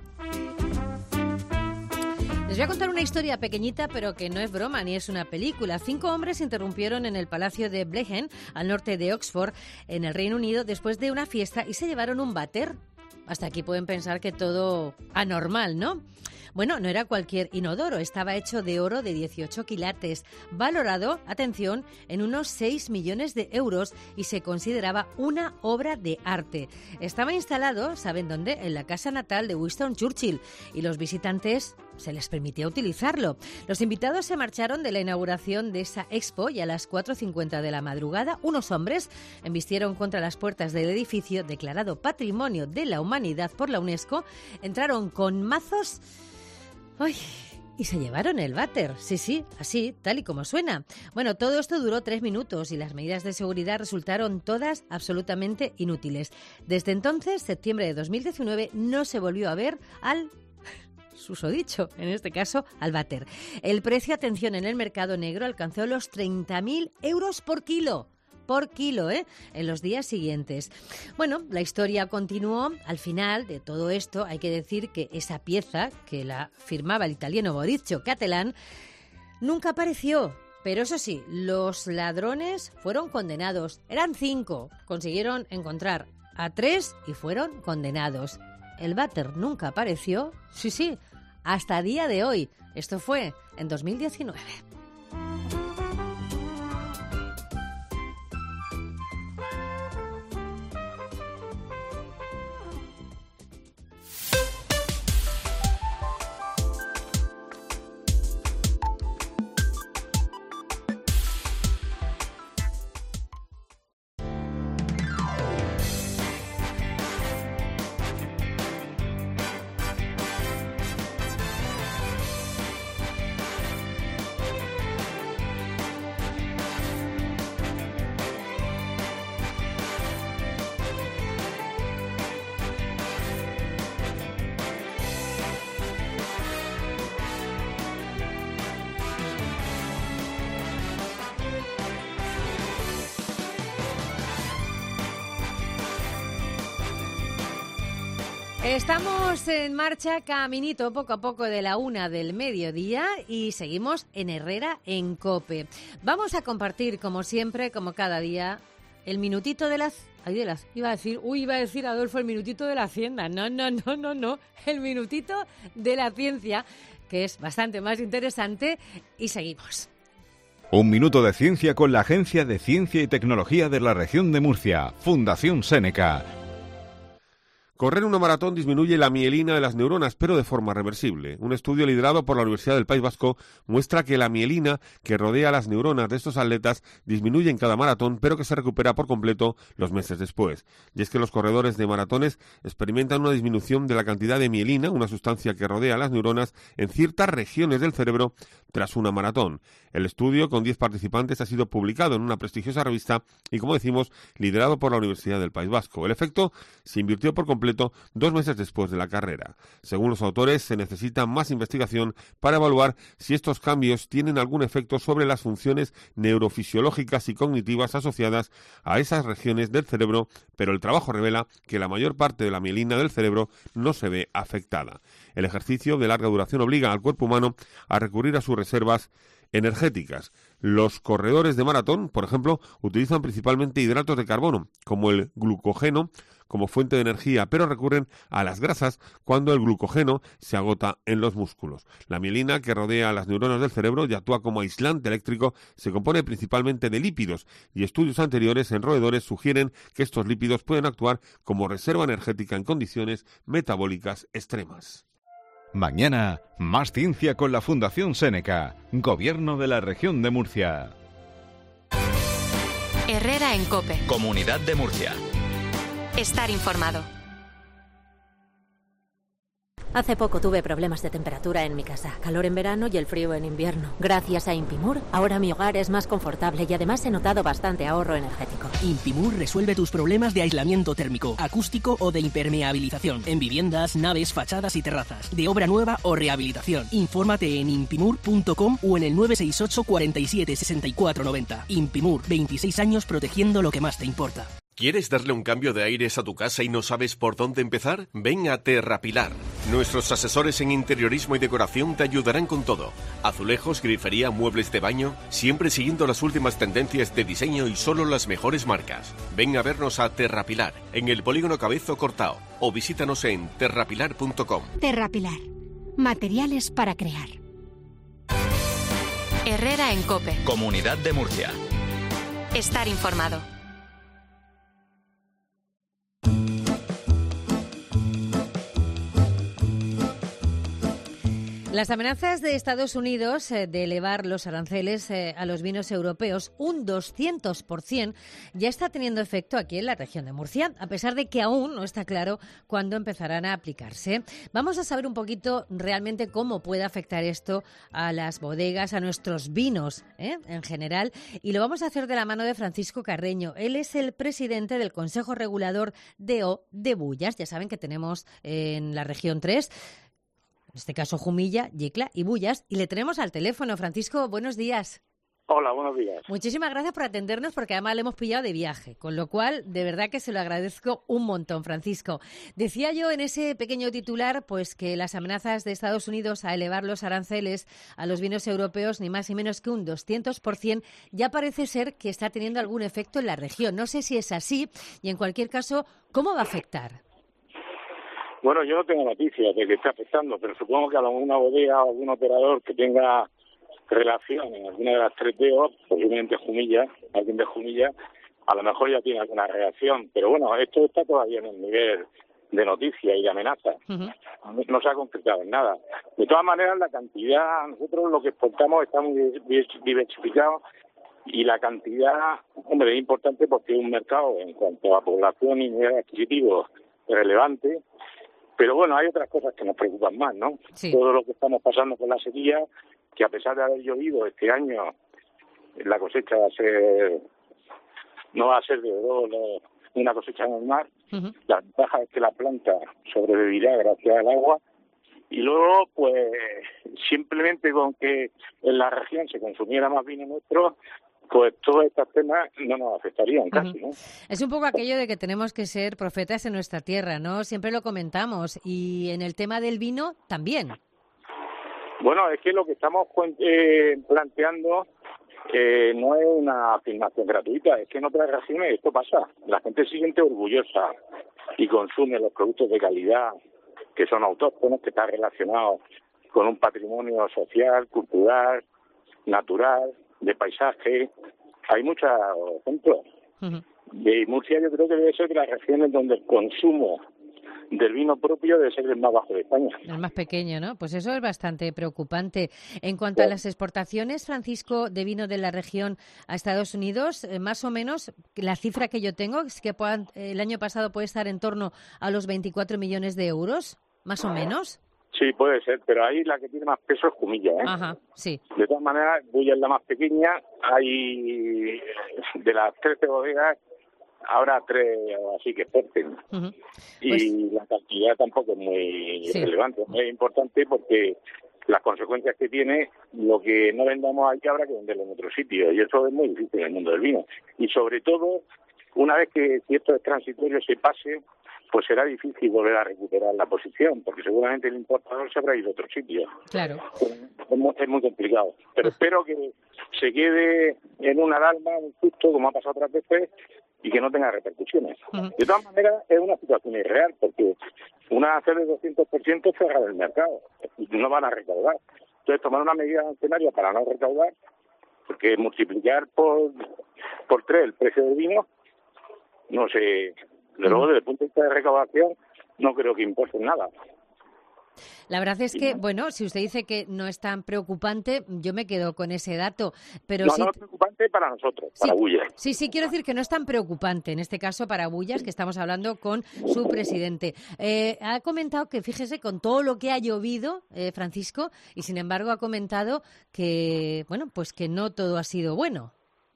[SPEAKER 4] Les voy a contar una historia pequeñita, pero que no es broma ni es una película. Cinco hombres interrumpieron en el Palacio de Blehen, al norte de Oxford, en el Reino Unido, después de una fiesta, y se llevaron un váter. Hasta aquí pueden pensar que todo anormal, ¿no? Bueno, no era cualquier inodoro, estaba hecho de oro de dieciocho quilates, valorado, atención, en unos seis millones de euros, y se consideraba una obra de arte. Estaba instalado, ¿saben dónde? En la casa natal de Winston Churchill, y los visitantes se les permitía utilizarlo. Los invitados se marcharon de la inauguración de esa expo y a las cuatro cincuenta de la madrugada unos hombres embistieron contra las puertas del edificio declarado Patrimonio de la Humanidad por la UNESCO, entraron con mazos ¡ay! Y se llevaron el váter. Sí, sí, así, tal y como suena. Bueno, todo esto duró tres minutos y las medidas de seguridad resultaron todas absolutamente inútiles. Desde entonces, septiembre de dos mil diecinueve, no se volvió a ver al susodicho, en este caso al váter. El precio, atención, en el mercado negro alcanzó los treinta mil euros por kilo. Por kilo, ¿eh? En los días siguientes. Bueno, la historia continuó. Al final de todo esto, hay que decir que esa pieza, que la firmaba el italiano Maurizio Cattelan, nunca apareció. Pero eso sí, los ladrones fueron condenados. Eran cinco. Consiguieron encontrar a tres y fueron condenados. el váter nunca apareció, sí, sí, hasta día de hoy. Esto fue en dos mil diecinueve. Estamos en marcha, caminito poco a poco de la una del mediodía y seguimos en Herrera en COPE. Vamos a compartir, como siempre, como cada día, el minutito de las... Ay, de las... Iba a decir, uy, iba a decir, Adolfo, el minutito de la Hacienda. No, no, no, no, no. El minutito de la ciencia, que es bastante más interesante, y seguimos.
[SPEAKER 21] Un minuto de ciencia con la Agencia de Ciencia y Tecnología de la Región de Murcia, Fundación Seneca.
[SPEAKER 5] Correr una maratón disminuye la mielina de las neuronas, pero de forma reversible. Un estudio liderado por la Universidad del País Vasco muestra que la mielina que rodea las neuronas de estos atletas disminuye en cada maratón, pero que se recupera por completo los meses después. Y es que los corredores de maratones experimentan una disminución de la cantidad de mielina, una sustancia que rodea las neuronas, en ciertas regiones del cerebro tras una maratón. El estudio, con diez participantes, ha sido publicado en una prestigiosa revista y, como decimos, liderado por la Universidad del País Vasco. El efecto se invirtió por completo dos meses después de la carrera. Según los autores, se necesita más investigación para evaluar si estos cambios tienen algún efecto sobre las funciones neurofisiológicas y cognitivas asociadas a esas regiones del cerebro, pero el trabajo revela que la mayor parte de la mielina del cerebro no se ve afectada. El ejercicio de larga duración obliga al cuerpo humano a recurrir a sus reservas energéticas. Los corredores de maratón, por ejemplo, utilizan principalmente hidratos de carbono, como el glucógeno, como fuente de energía, pero recurren a las grasas cuando el glucógeno se agota en los músculos. La mielina que rodea las neuronas del cerebro y actúa como aislante eléctrico se compone principalmente de lípidos, y estudios anteriores en roedores sugieren que estos lípidos pueden actuar como reserva energética en condiciones metabólicas extremas.
[SPEAKER 21] Mañana, más ciencia con la Fundación Seneca, Gobierno de la Región de Murcia.
[SPEAKER 3] Herrera en COPE.
[SPEAKER 2] Comunidad de Murcia.
[SPEAKER 3] Estar informado.
[SPEAKER 22] Hace poco tuve problemas de temperatura en mi casa, calor en verano y el frío en invierno. Gracias a Impimur, ahora mi hogar es más confortable y además he notado bastante ahorro energético.
[SPEAKER 23] Impimur resuelve tus problemas de aislamiento térmico, acústico o de impermeabilización en viviendas, naves, fachadas y terrazas, de obra nueva o rehabilitación. Infórmate en impimur punto com o en el nueve seis ocho, cuarenta y siete, sesenta y cuatro noventa. Impimur, veintiséis años protegiendo lo que más te importa.
[SPEAKER 24] ¿Quieres darle un cambio de aires a tu casa y no sabes por dónde empezar? Ven a Terrapilar. Nuestros asesores en interiorismo y decoración te ayudarán con todo. Azulejos, grifería, muebles de baño, siempre siguiendo las últimas tendencias de diseño y solo las mejores marcas. Ven a vernos a Terrapilar, en el Polígono Cabezo Cortao, o visítanos en terrapilar punto com.
[SPEAKER 12] Terrapilar. Materiales para crear.
[SPEAKER 3] Herrera en COPE.
[SPEAKER 2] Comunidad de Murcia.
[SPEAKER 3] Estar informado.
[SPEAKER 4] Las amenazas de Estados Unidos eh, de elevar los aranceles eh, a los vinos europeos un doscientos por ciento ya está teniendo efecto aquí en la región de Murcia, a pesar de que aún no está claro cuándo empezarán a aplicarse. Vamos a saber un poquito realmente cómo puede afectar esto a las bodegas, a nuestros vinos ¿eh? en general, y lo vamos a hacer de la mano de Francisco Carreño. Él es el presidente del Consejo Regulador de O de Bullas. Ya saben que tenemos eh, en la región tres, en este caso Jumilla, Yecla y Bullas, y le tenemos al teléfono. Francisco, buenos días.
[SPEAKER 25] Hola, buenos días.
[SPEAKER 4] Muchísimas gracias por atendernos, porque además le hemos pillado de viaje, con lo cual de verdad que se lo agradezco un montón, Francisco. Decía yo en ese pequeño titular pues que las amenazas de Estados Unidos a elevar los aranceles a los vinos europeos, ni más ni menos que un doscientos por ciento, ya parece ser que está teniendo algún efecto en la región. No sé si es así, y en cualquier caso, ¿cómo va a afectar?
[SPEAKER 1] Bueno, yo no tengo noticias de que esté afectando, pero supongo que a alguna bodega o algún operador que tenga relación en alguna de las tres D O, posiblemente Jumilla, alguien de Jumilla, a lo mejor ya tiene alguna reacción. Pero bueno, esto está todavía en el nivel de noticia y de amenaza. Uh-huh. No se ha concretado en nada. De todas maneras, la cantidad, nosotros lo que exportamos está muy diversificado y la cantidad, hombre, es importante porque es un mercado en cuanto a población y nivel adquisitivo relevante, pero bueno, hay otras cosas que nos preocupan más, ¿no? Sí. Todo lo que estamos pasando con la sequía, que a pesar de haber llovido este año, la cosecha va a ser, no va a ser de oro, no, una cosecha normal. Uh-huh. La ventaja es que la planta sobrevivirá gracias al agua. Y luego, pues, simplemente con que en la región se consumiera más vino nuestro, pues todos estos temas no nos afectarían casi, uh-huh. ¿no?
[SPEAKER 4] Es un poco aquello de que tenemos que ser profetas en nuestra tierra, ¿no? Siempre lo comentamos. Y en el tema del vino, también.
[SPEAKER 1] Bueno, es que lo que estamos eh, planteando eh, no es una afirmación gratuita, es que en otras regiones esto pasa. La gente se siente orgullosa y consume los productos de calidad que son autóctonos, que están relacionados con un patrimonio social, cultural, natural, de paisaje. Hay muchos ejemplos. Uh-huh. De Murcia yo creo que debe ser de las regiones donde el consumo del vino propio debe ser el más bajo de España.
[SPEAKER 4] El más pequeño, ¿no? Pues eso es bastante preocupante. En cuanto a las exportaciones, Francisco, de vino de la región a Estados Unidos, eh, más o menos, la cifra que yo tengo es que puedan, eh, el año pasado puede estar en torno a los veinticuatro millones de euros, más o menos.
[SPEAKER 1] Sí, puede ser, pero ahí la que tiene más peso es Jumilla, ¿eh?
[SPEAKER 4] Ajá, sí.
[SPEAKER 1] De todas maneras, Bulla es la más pequeña. Hay de las trece bodegas, ahora tres o así que exporten. Uh-huh. Y pues, la cantidad tampoco es muy sí. relevante. Es importante porque las consecuencias que tiene, lo que no vendamos aquí habrá que venderlo en otro sitio. Y eso es muy difícil en el mundo del vino. Y sobre todo, una vez que si esto es transitorio se pase, pues será difícil volver a recuperar la posición, porque seguramente el importador se habrá ido a otro sitio.
[SPEAKER 4] Claro.
[SPEAKER 1] Es muy, es muy complicado. Pero espero que se quede en una alarma, un susto, como ha pasado otras veces, y que no tenga repercusiones. Uh-huh. De todas maneras, es una situación irreal, porque una hacer de doscientos por ciento es cerrar el mercado, y no van a recaudar. Entonces, tomar una medida de escenario para no recaudar, porque multiplicar por, por tres el precio del vino, no sé... Pero luego, desde el punto de vista de recaudación, no creo que importe nada.
[SPEAKER 4] La verdad es que, bueno, si usted dice que no es tan preocupante, yo me quedo con ese dato. Pero
[SPEAKER 1] no,
[SPEAKER 4] sí...
[SPEAKER 1] no es preocupante para nosotros,
[SPEAKER 4] sí,
[SPEAKER 1] para Bullas.
[SPEAKER 4] Sí, sí, quiero decir que no es tan preocupante, en este caso para Bullas, que estamos hablando con su presidente. Eh, ha comentado que, fíjese, con todo lo que ha llovido, eh, Francisco, y sin embargo ha comentado que, bueno, pues que no todo ha sido bueno.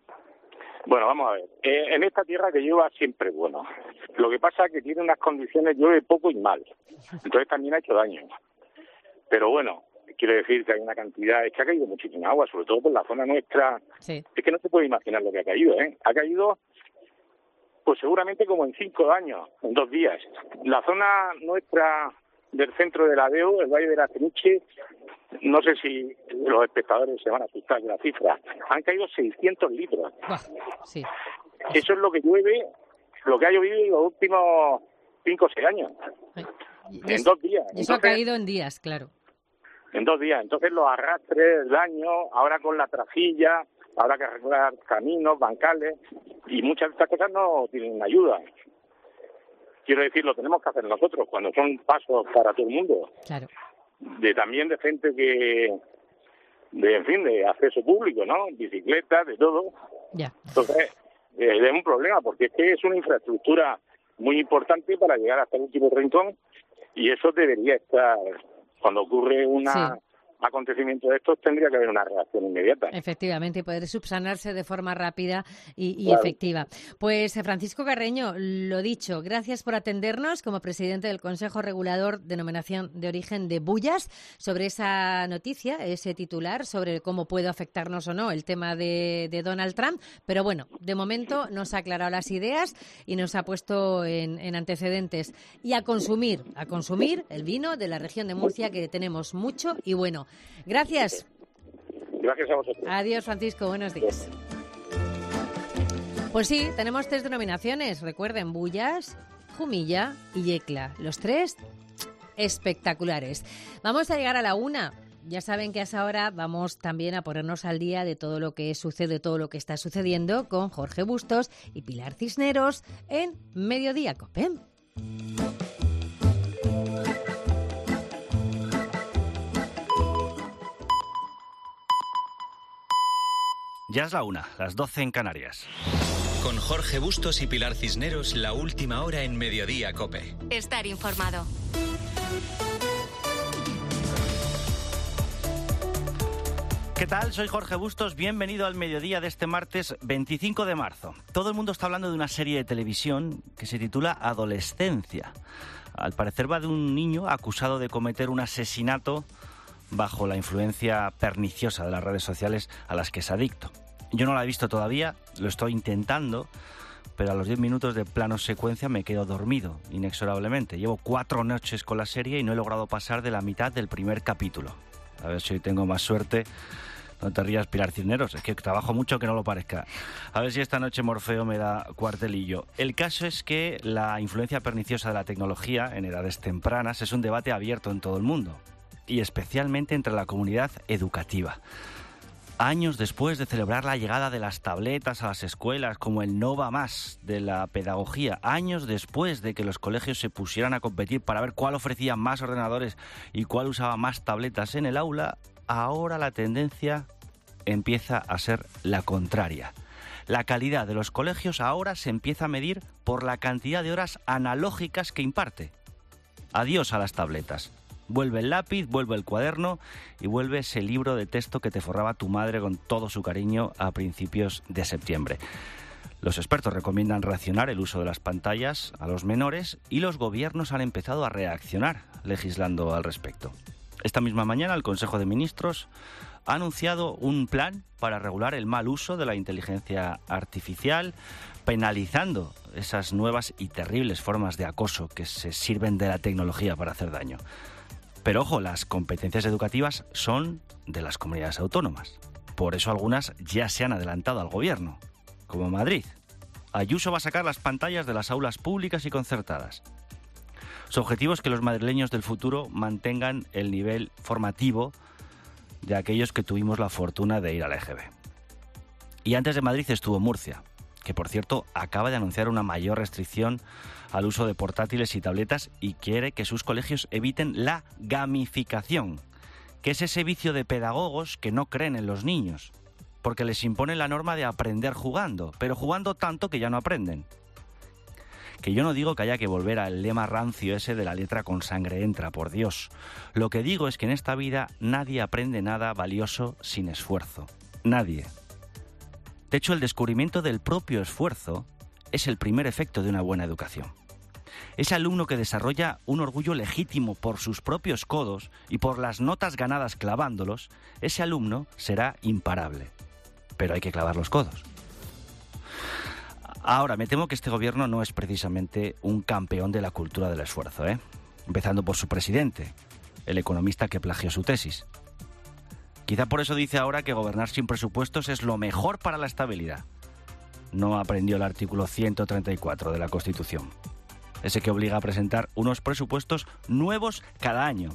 [SPEAKER 1] Bueno, vamos a ver. Eh, en esta tierra que llueva siempre es bueno. Lo que pasa es que tiene unas condiciones, llueve poco y mal. Entonces también ha hecho daño. Pero bueno, quiero decir que hay una cantidad, es que ha caído muchísima agua, sobre todo por la zona nuestra. Sí. Es que no se puede imaginar lo que ha caído, ¿eh? Ha caído, pues seguramente como en cinco años, en dos días. La zona nuestra del centro de la Deu, el Valle de la Ceniche, no sé si los espectadores se van a asustar de la cifra, han caído seiscientos litros.
[SPEAKER 4] Sí.
[SPEAKER 1] Eso es lo que llueve, lo que ha llovido en los últimos cinco o seis años.
[SPEAKER 4] Y
[SPEAKER 1] en
[SPEAKER 4] es,
[SPEAKER 1] dos días.
[SPEAKER 4] Y eso Entonces, ha caído en días, claro.
[SPEAKER 1] En dos días. Entonces los arrastres, el daño, ahora con la trafilla, habrá que arreglar caminos, bancales, y muchas de estas cosas no tienen ayuda. Quiero decir, lo tenemos que hacer nosotros, cuando son pasos para todo el mundo.
[SPEAKER 4] Claro.
[SPEAKER 1] De también de gente que, de en fin, de acceso público, ¿no? Bicicletas, de todo.
[SPEAKER 4] Ya.
[SPEAKER 1] Entonces, eh, es un problema, porque es que es una infraestructura muy importante para llegar hasta el último rincón, y eso debería estar, cuando ocurre un sí. acontecimiento de estos, tendría que haber una reacción inmediata.
[SPEAKER 4] Efectivamente, y poder subsanarse de forma rápida y, y
[SPEAKER 1] claro.
[SPEAKER 4] efectiva. Pues Francisco Carreño, lo dicho, gracias por atendernos como presidente del Consejo Regulador Denominación de Origen de Bullas sobre esa noticia, ese titular, sobre cómo puede afectarnos o no el tema de, de Donald Trump. Pero bueno, de momento nos ha aclarado las ideas y nos ha puesto en, en antecedentes. Y a consumir, a consumir el vino de la región de Murcia, que tenemos mucho y bueno. Gracias.
[SPEAKER 1] Gracias a vosotros.
[SPEAKER 4] Adiós, Francisco. Buenos días. Pues sí, tenemos tres denominaciones. Recuerden, Bullas, Jumilla y Yecla. Los tres espectaculares. Vamos a llegar a la una. Ya saben que a esa hora vamos también a ponernos al día de todo lo que sucede, todo lo que está sucediendo con Jorge Bustos y Pilar Cisneros en Mediodía COPE.
[SPEAKER 6] Ya es la una, las doce en Canarias.
[SPEAKER 2] Con Jorge Bustos y Pilar Cisneros, la última hora en Mediodía COPE.
[SPEAKER 3] Estar informado.
[SPEAKER 6] ¿Qué tal? Soy Jorge Bustos, bienvenido al mediodía de este martes veinticinco de marzo. Todo el mundo está hablando de una serie de televisión que se titula Adolescencia. Al parecer va de un niño acusado de cometer un asesinato bajo la influencia perniciosa de las redes sociales a las que es adicto. Yo no la he visto todavía, lo estoy intentando, pero a los diez minutos de plano secuencia me quedo dormido, inexorablemente. Llevo cuatro noches con la serie y no he logrado pasar de la mitad del primer capítulo. A ver si hoy tengo más suerte. No te rías, Pilar Cisneros, es que trabajo mucho, que no lo parezca. A ver si esta noche Morfeo me da cuartelillo. El caso es que la influencia perniciosa de la tecnología en edades tempranas es un debate abierto en todo el mundo, y especialmente entre la comunidad educativa. Años después de celebrar la llegada de las tabletas a las escuelas como el no va más de la pedagogía, años después de que los colegios se pusieran a competir para ver cuál ofrecía más ordenadores y cuál usaba más tabletas en el aula, ahora la tendencia empieza a ser la contraria. La calidad de los colegios ahora se empieza a medir por la cantidad de horas analógicas que imparte. Adiós a las tabletas. Vuelve el lápiz, vuelve el cuaderno y vuelve ese libro de texto que te forraba tu madre con todo su cariño a principios de septiembre. Los expertos recomiendan racionar el uso de las pantallas a los menores y los gobiernos han empezado a reaccionar legislando al respecto. Esta misma mañana el Consejo de Ministros ha anunciado un plan para regular el mal uso de la inteligencia artificial, penalizando esas nuevas y terribles formas de acoso que se sirven de la tecnología para hacer daño. Pero ojo, las competencias educativas son de las comunidades autónomas. Por eso algunas ya se han adelantado al gobierno, como Madrid. Ayuso va a sacar las pantallas de las aulas públicas y concertadas. Su objetivo es que los madrileños del futuro mantengan el nivel formativo de aquellos que tuvimos la fortuna de ir a la E G B. Y antes de Madrid estuvo Murcia, que por cierto acaba de anunciar una mayor restricción al uso de portátiles y tabletas y quiere que sus colegios eviten la gamificación, que es ese vicio de pedagogos que no creen en los niños, porque les impone la norma de aprender jugando, pero jugando tanto que ya no aprenden. Que yo no digo que haya que volver al lema rancio ese de la letra con sangre entra, por Dios. Lo que digo es que en esta vida nadie aprende nada valioso sin esfuerzo. Nadie. De hecho, el descubrimiento del propio esfuerzo es el primer efecto de una buena educación. Ese alumno que desarrolla un orgullo legítimo por sus propios codos y por las notas ganadas clavándolos, ese alumno será imparable. Pero hay que clavar los codos. Ahora, me temo que este gobierno no es precisamente un campeón de la cultura del esfuerzo, ¿eh? Empezando por su presidente, el economista que plagió su tesis. Quizá por eso dice ahora que gobernar sin presupuestos es lo mejor para la estabilidad. No aprendió el artículo ciento treinta y cuatro de la Constitución, ese que obliga a presentar unos presupuestos nuevos cada año.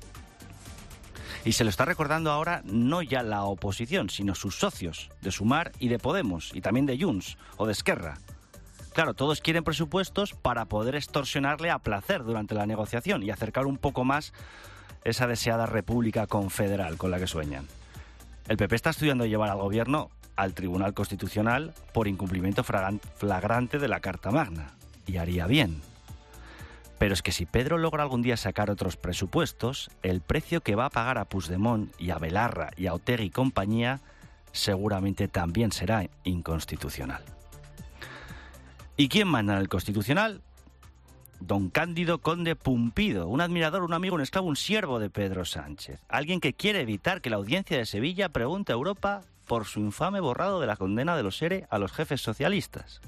[SPEAKER 6] Y se lo está recordando ahora no ya la oposición, sino sus socios, de Sumar y de Podemos, y también de Junts o de Esquerra. Claro, todos quieren presupuestos para poder extorsionarle a placer durante la negociación y acercar un poco más esa deseada república confederal con la que sueñan. El P P está estudiando llevar al gobierno al Tribunal Constitucional por incumplimiento flagrante de la Carta Magna. Y haría bien. Pero es que si Pedro logra algún día sacar otros presupuestos, el precio que va a pagar a Puigdemont y a Belarra y a Otegi y compañía seguramente también será inconstitucional. ¿Y quién manda en el Constitucional? Don Cándido Conde Pumpido, un admirador, un amigo, un esclavo, un siervo de Pedro Sánchez. Alguien que quiere evitar que la audiencia de Sevilla pregunte a Europa por su infame borrado de la condena de los ERE a los jefes socialistas.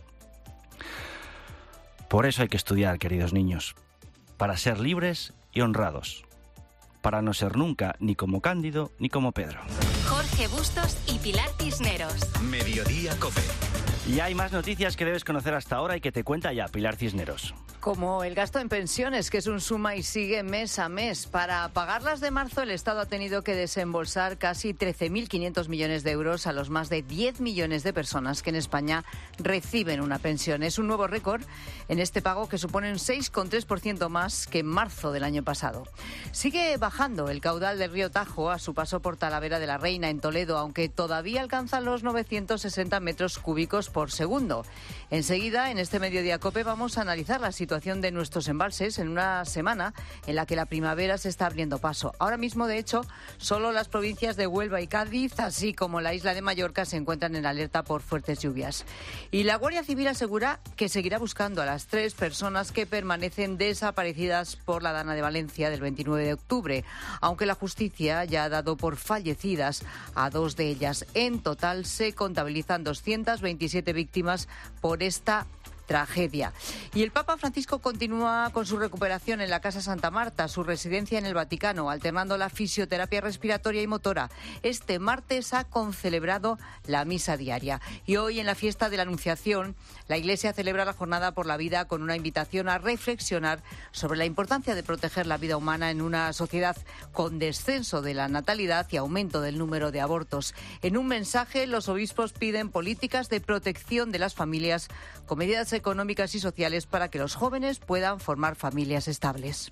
[SPEAKER 6] Por eso hay que estudiar, queridos niños, para ser libres y honrados, para no ser nunca ni como Cándido ni como Pedro.
[SPEAKER 3] Jorge Bustos y Pilar Cisneros.
[SPEAKER 2] Mediodía COPE.
[SPEAKER 6] Y hay más noticias que debes conocer hasta ahora y que te cuenta ya Pilar Cisneros.
[SPEAKER 7] como el gasto en pensiones, que es un suma y sigue mes a mes. Para pagarlas de marzo, el Estado ha tenido que desembolsar casi trece mil quinientos millones de euros a los más de diez millones de personas que en España reciben una pensión. Es un nuevo récord en este pago que supone un seis coma tres por ciento más que en marzo del año pasado. Sigue bajando el caudal del río Tajo a su paso por Talavera de la Reina, en Toledo, aunque todavía alcanza los novecientos sesenta metros cúbicos por segundo. Enseguida, en este Mediodía COPE, vamos a analizar la situación de nuestros embalses en una semana en la que la primavera se está abriendo paso. Ahora mismo, de hecho, solo las provincias de Huelva y Cádiz, así como la isla de Mallorca, se encuentran en alerta por fuertes lluvias. Y la Guardia Civil asegura que seguirá buscando a las tres personas que permanecen desaparecidas por la Dana de Valencia del veintinueve de octubre, aunque la justicia ya ha dado por fallecidas a dos de ellas. En total se contabilizan doscientas veintisiete víctimas por esta tragedia. Y el Papa Francisco continúa con su recuperación en la Casa Santa Marta, su residencia en el Vaticano, alternando la fisioterapia respiratoria y motora. Este martes ha concelebrado la misa diaria. Y hoy, en la fiesta de la Anunciación, la Iglesia celebra la Jornada por la Vida con una invitación a reflexionar sobre la importancia de proteger la vida humana en una sociedad con descenso de la natalidad y aumento del número de abortos. En un mensaje, los obispos piden políticas de protección de las familias con medidas económicas y sociales para que los jóvenes puedan formar familias estables.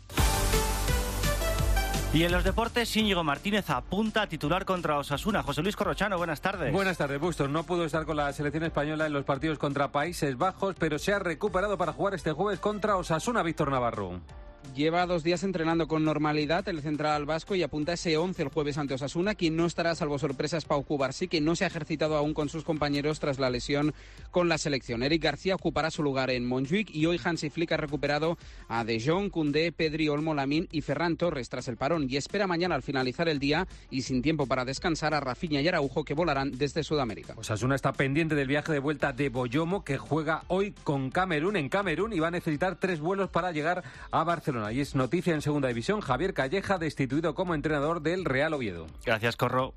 [SPEAKER 6] Y en los deportes, Íñigo Martínez apunta a titular contra Osasuna. José Luis Corrochano, buenas tardes.
[SPEAKER 8] Buenas tardes, Bustos. No pudo estar con la selección española en los partidos contra Países Bajos, pero se ha recuperado para jugar este jueves contra Osasuna. Víctor Navarro.
[SPEAKER 9] Lleva dos días entrenando con normalidad el central vasco y apunta a ese once el jueves ante Osasuna. Quien no estará, salvo sorpresas, Pau Cubarsí, que no se ha ejercitado aún con sus compañeros tras la lesión con la selección. Eric García ocupará su lugar en Montjuic y hoy Hansi Flick ha recuperado a De Jong, Koundé, Pedri, Olmo, Lamine y Ferran Torres tras el parón y espera mañana al finalizar el día y sin tiempo para descansar a Rafinha y Araujo, que volarán desde Sudamérica.
[SPEAKER 8] Osasuna está pendiente del viaje de vuelta de Boyomo, que juega hoy con Camerún en Camerún y va a necesitar tres vuelos para llegar a Barcelona. Y es noticia en Segunda División, Javier Calleja destituido como entrenador del Real Oviedo.
[SPEAKER 6] Gracias, Corro.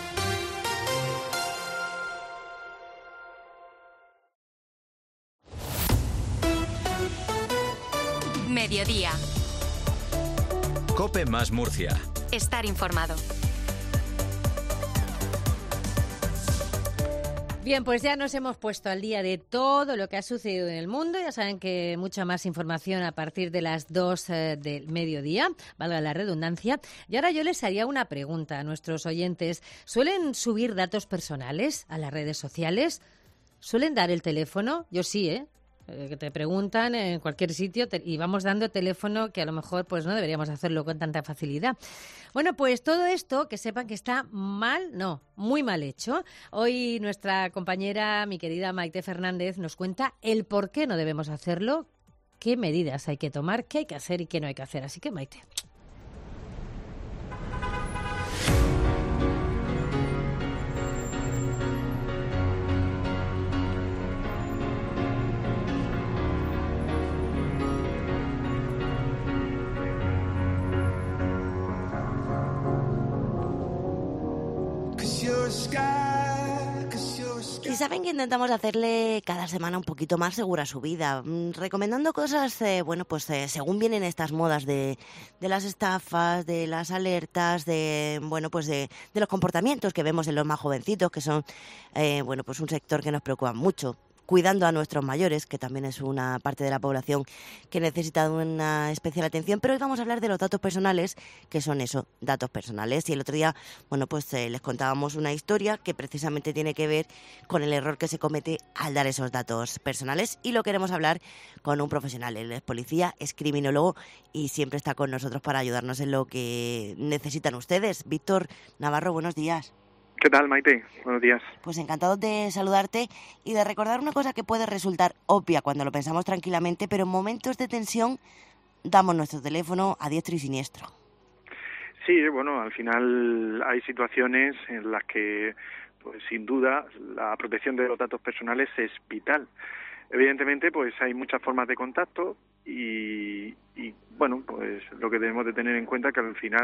[SPEAKER 3] Mediodía.
[SPEAKER 2] COPE más Murcia.
[SPEAKER 3] Estar informado.
[SPEAKER 4] Bien, pues ya nos hemos puesto al día de todo lo que ha sucedido en el mundo. Ya saben que mucha más información a partir de las dos eh, del mediodía, valga la redundancia. Y ahora yo les haría una pregunta a nuestros oyentes. ¿Suelen subir datos personales a las redes sociales? ¿Suelen dar el teléfono? Yo sí, ¿eh? Eh, que te preguntan en cualquier sitio te, y vamos dando teléfono que a lo mejor pues no deberíamos hacerlo con tanta facilidad. Bueno, pues todo esto, que sepan que está mal, no, muy mal hecho. Hoy nuestra compañera, mi querida Maite Fernández, nos cuenta el por qué no debemos hacerlo, qué medidas hay que tomar, qué hay que hacer y qué no hay que hacer. Así que, Maite.
[SPEAKER 10] Y saben que intentamos hacerle cada semana un poquito más segura su vida, recomendando cosas, eh, bueno, pues eh, según vienen estas modas de, de las estafas, de las alertas, de, bueno, pues de, de los comportamientos que vemos en los más jovencitos, que son, eh, bueno, pues un sector que nos preocupa mucho. Cuidando a nuestros mayores, que también es una parte de la población que necesita una especial atención. Pero hoy vamos a hablar de los datos personales, que son eso, datos personales. Y el otro día, bueno, pues eh, les contábamos una historia que precisamente tiene que ver con el error que se comete al dar esos datos personales. Y lo queremos hablar con un profesional. Él es policía, es criminólogo y siempre está con nosotros para ayudarnos en lo que necesitan ustedes. Víctor Navarro, buenos días.
[SPEAKER 25] ¿Qué tal, Maite? Buenos días.
[SPEAKER 10] Pues encantado de saludarte y de recordar una cosa que puede resultar obvia cuando lo pensamos tranquilamente, pero en momentos de tensión damos nuestro teléfono a diestro y siniestro.
[SPEAKER 25] Sí, bueno, al final hay situaciones en las que, pues sin duda, la protección de los datos personales es vital. Evidentemente, pues hay muchas formas de contacto y, y bueno, pues lo que debemos de tener en cuenta es que al final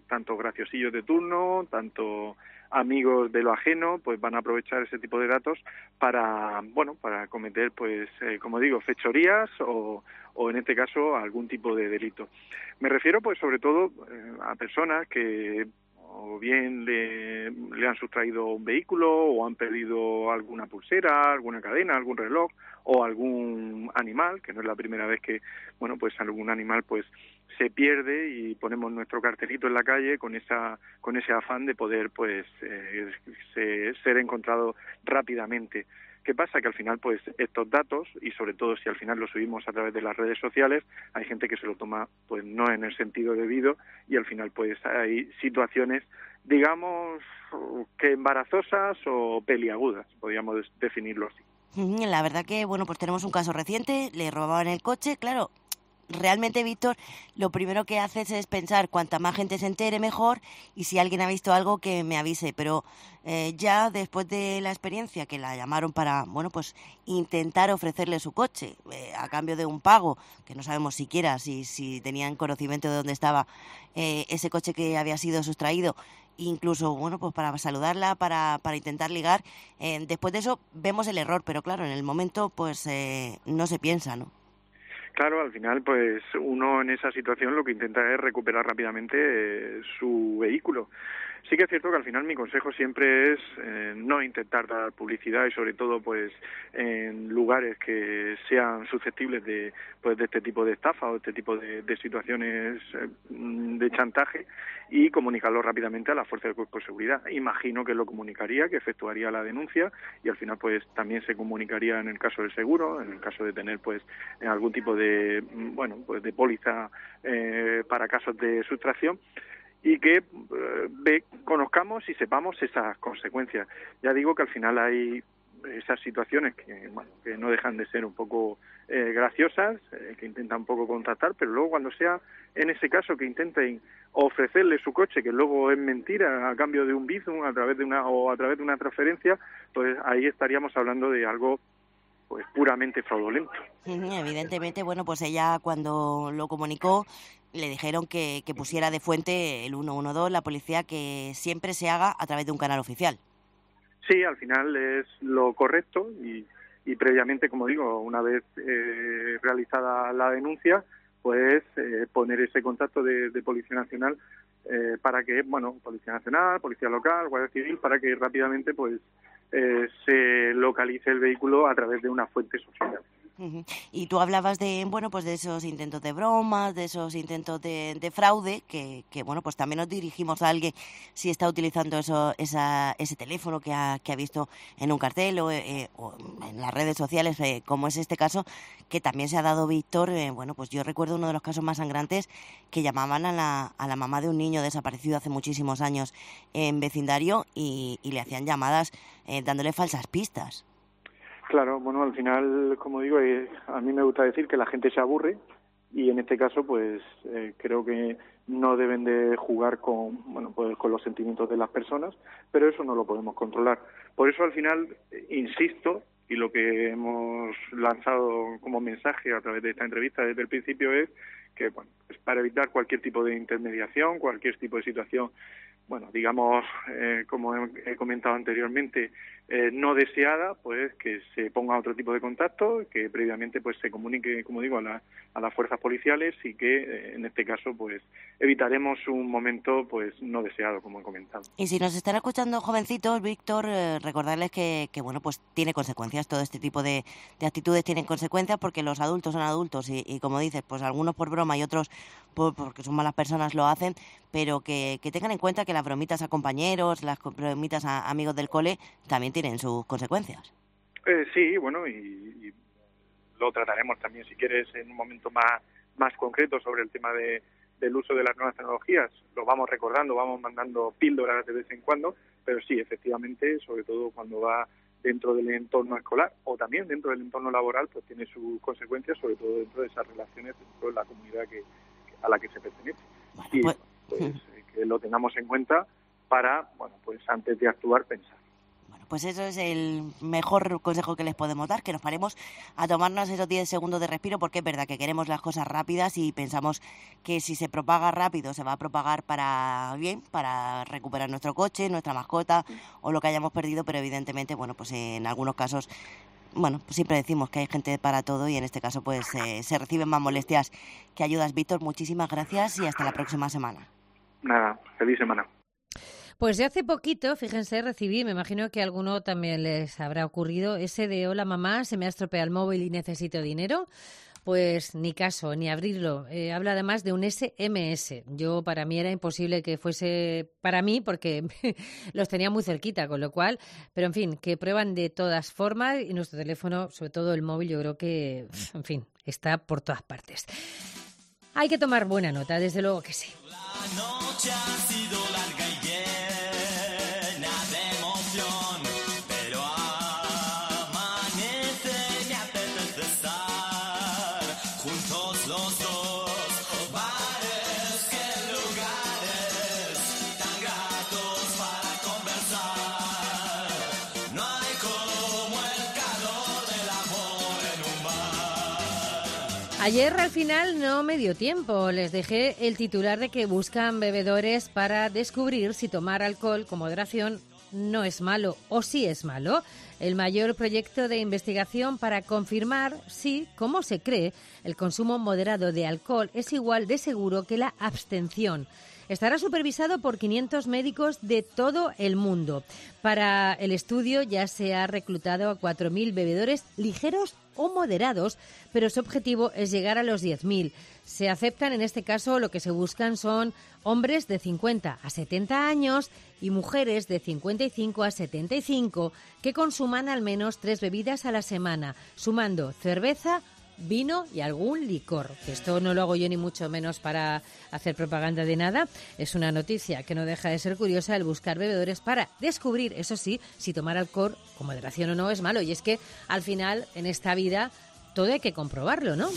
[SPEAKER 25] tanto graciosillos de turno, tanto amigos de lo ajeno, pues van a aprovechar ese tipo de datos para, bueno, para cometer, pues, eh, como digo, fechorías o, o en este caso algún tipo de delito. Me refiero, pues, sobre todo eh, a personas que o bien le, le han sustraído un vehículo o han perdido alguna pulsera, alguna cadena, algún reloj o algún animal, que no es la primera vez que, bueno, pues algún animal pues se pierde y ponemos nuestro cartelito en la calle con esa con ese afán de poder pues eh, se, ser encontrado rápidamente. ¿Qué pasa? Que al final, pues, estos datos, y sobre todo si al final los subimos a través de las redes sociales, hay gente que se lo toma, pues, no en el sentido debido, y al final, pues, hay situaciones, digamos, que embarazosas o peliagudas, podríamos definirlo así.
[SPEAKER 10] La verdad que, bueno, pues tenemos un caso reciente, le robaban el coche, claro. Realmente, Víctor, lo primero que haces es pensar cuanta más gente se entere mejor y si alguien ha visto algo que me avise, pero eh, ya después de la experiencia que la llamaron para, bueno, pues intentar ofrecerle su coche eh, a cambio de un pago, que no sabemos siquiera si, si tenían conocimiento de dónde estaba eh, ese coche que había sido sustraído, incluso, bueno, pues para saludarla, para, para intentar ligar, eh, después de eso vemos el error, pero claro, en el momento pues eh, no se piensa, ¿no?
[SPEAKER 25] Claro, al final, pues uno en esa situación lo que intenta es recuperar rápidamente eh, su vehículo. Sí que es cierto que al final mi consejo siempre es eh, no intentar dar publicidad y sobre todo pues en lugares que sean susceptibles de pues de este tipo de estafa o este tipo de, de situaciones eh, de chantaje y comunicarlo rápidamente a la fuerza del cuerpo de seguridad. Imagino que lo comunicaría, que efectuaría la denuncia y al final pues también se comunicaría en el caso del seguro, en el caso de tener pues algún tipo de bueno pues de póliza eh, para casos de sustracción. Y que eh, ve, conozcamos y sepamos esas consecuencias. Ya digo que al final hay esas situaciones que, bueno, que no dejan de ser un poco eh, graciosas, eh, que intentan un poco contactar, pero luego cuando sea en ese caso que intenten ofrecerle su coche, que luego es mentira, a cambio de un bizum, a través de una o a través de una transferencia, pues ahí estaríamos hablando de algo pues puramente fraudulento.
[SPEAKER 10] Evidentemente, bueno, pues ella cuando lo comunicó le dijeron que, que pusiera de fuente el uno uno dos, la policía, que siempre se haga a través de un canal oficial.
[SPEAKER 25] Sí, al final es lo correcto y, y previamente, como digo, una vez eh, realizada la denuncia, pues eh, poner ese contacto de, de Policía Nacional eh, para que, bueno, Policía Nacional, Policía Local, Guardia Civil, para que rápidamente pues eh, se localice el vehículo a través de una fuente social.
[SPEAKER 10] Uh-huh. Y tú hablabas de, bueno, pues de esos intentos de bromas, de esos intentos de, de fraude, que, que, bueno, pues también nos dirigimos a alguien si está utilizando eso, esa, ese teléfono que ha, que ha visto en un cartel o, eh, o en las redes sociales, eh, como es este caso, que también se ha dado, Víctor. Eh, bueno, pues yo recuerdo uno de los casos más sangrantes que llamaban a la, a la mamá de un niño desaparecido hace muchísimos años en vecindario y, y le hacían llamadas eh, dándole falsas pistas.
[SPEAKER 25] Claro, bueno, al final, como digo, eh, a mí me gusta decir que la gente se aburre y en este caso, pues eh, creo que no deben de jugar con, bueno, pues con los sentimientos de las personas, pero eso no lo podemos controlar. Por eso, al final, eh, insisto, y lo que hemos lanzado como mensaje a través de esta entrevista desde el principio es que, bueno, pues para evitar cualquier tipo de intermediación, cualquier tipo de situación, bueno, digamos, eh, como he, he comentado anteriormente, eh, no deseada, pues que se ponga otro tipo de contacto, que previamente pues se comunique, como digo, a, la, a las fuerzas policiales y que eh, en este caso pues evitaremos un momento pues no deseado, como he comentado.
[SPEAKER 10] Y si nos están escuchando jovencitos, Víctor, eh, recordarles que, que bueno, pues tiene consecuencias, todo este tipo de, de actitudes tienen consecuencias porque los adultos son adultos y, y como dices, pues algunos por broma y otros por, porque son malas personas lo hacen, pero que, que tengan en cuenta que las bromitas a compañeros, las bromitas a amigos del cole también tienen sus consecuencias.
[SPEAKER 25] Eh, sí, bueno, y, y lo trataremos también, si quieres, en un momento más, más concreto sobre el tema de, del uso de las nuevas tecnologías. Lo vamos recordando, vamos mandando píldoras de vez en cuando, pero sí, efectivamente, sobre todo cuando va dentro del entorno escolar o también dentro del entorno laboral, pues tiene sus consecuencias, sobre todo dentro de esas relaciones dentro de la comunidad que, a la que se pertenece. Bueno, y pues, pues que lo tengamos en cuenta para, bueno, pues antes de actuar, pensar.
[SPEAKER 10] pues eso es el mejor consejo que les podemos dar, que nos paremos a tomarnos esos diez segundos de respiro, porque es verdad que queremos las cosas rápidas y pensamos que si se propaga rápido se va a propagar para bien, para recuperar nuestro coche, nuestra mascota o lo que hayamos perdido, pero evidentemente, bueno, pues en algunos casos, bueno, pues siempre decimos que hay gente para todo y en este caso pues eh, se reciben más molestias que ayudas. Víctor, muchísimas gracias y hasta la próxima semana.
[SPEAKER 25] Nada, feliz semana.
[SPEAKER 4] Pues de hace poquito, fíjense, recibí, me imagino que a alguno también les habrá ocurrido, ese de hola mamá, se me ha estropeado el móvil y necesito dinero. Pues ni caso, ni abrirlo. Eh, habla además de un ese eme ese. Yo, para mí era imposible que fuese para mí porque los tenía muy cerquita, con lo cual, pero en fin, que prueban de todas formas y nuestro teléfono, sobre todo el móvil, yo creo que, en fin, está por todas partes. Hay que tomar buena nota, desde luego que sí.
[SPEAKER 11] La noche ha sido larga y llena de emoción, pero amanece y me apetece estar juntos los dos. Bares que lugares tan gratos para conversar. No hay como el calor del amor en un bar.
[SPEAKER 4] Ayer al final no me dio tiempo, les dejé el titular de que buscan bebedores para descubrir si tomar alcohol con moderación no es malo o sí es malo. El mayor proyecto de investigación para confirmar si, como se cree, el consumo moderado de alcohol es igual de seguro que la abstención. Estará supervisado por quinientos médicos de todo el mundo. Para el estudio ya se ha reclutado a cuatro mil bebedores ligeros o moderados, pero su objetivo es llegar a los diez mil. Se aceptan, en este caso, lo que se buscan son hombres de cincuenta a setenta años y mujeres de cincuenta y cinco a setenta y cinco que consuman al menos tres bebidas a la semana, sumando cerveza, vino y algún licor. Esto no lo hago yo ni mucho menos para hacer propaganda de nada. Es una noticia que no deja de ser curiosa, el buscar bebedores para descubrir, eso sí, si tomar alcohol con moderación o no es malo. Y es que al final, en esta vida, todo hay que comprobarlo, ¿no?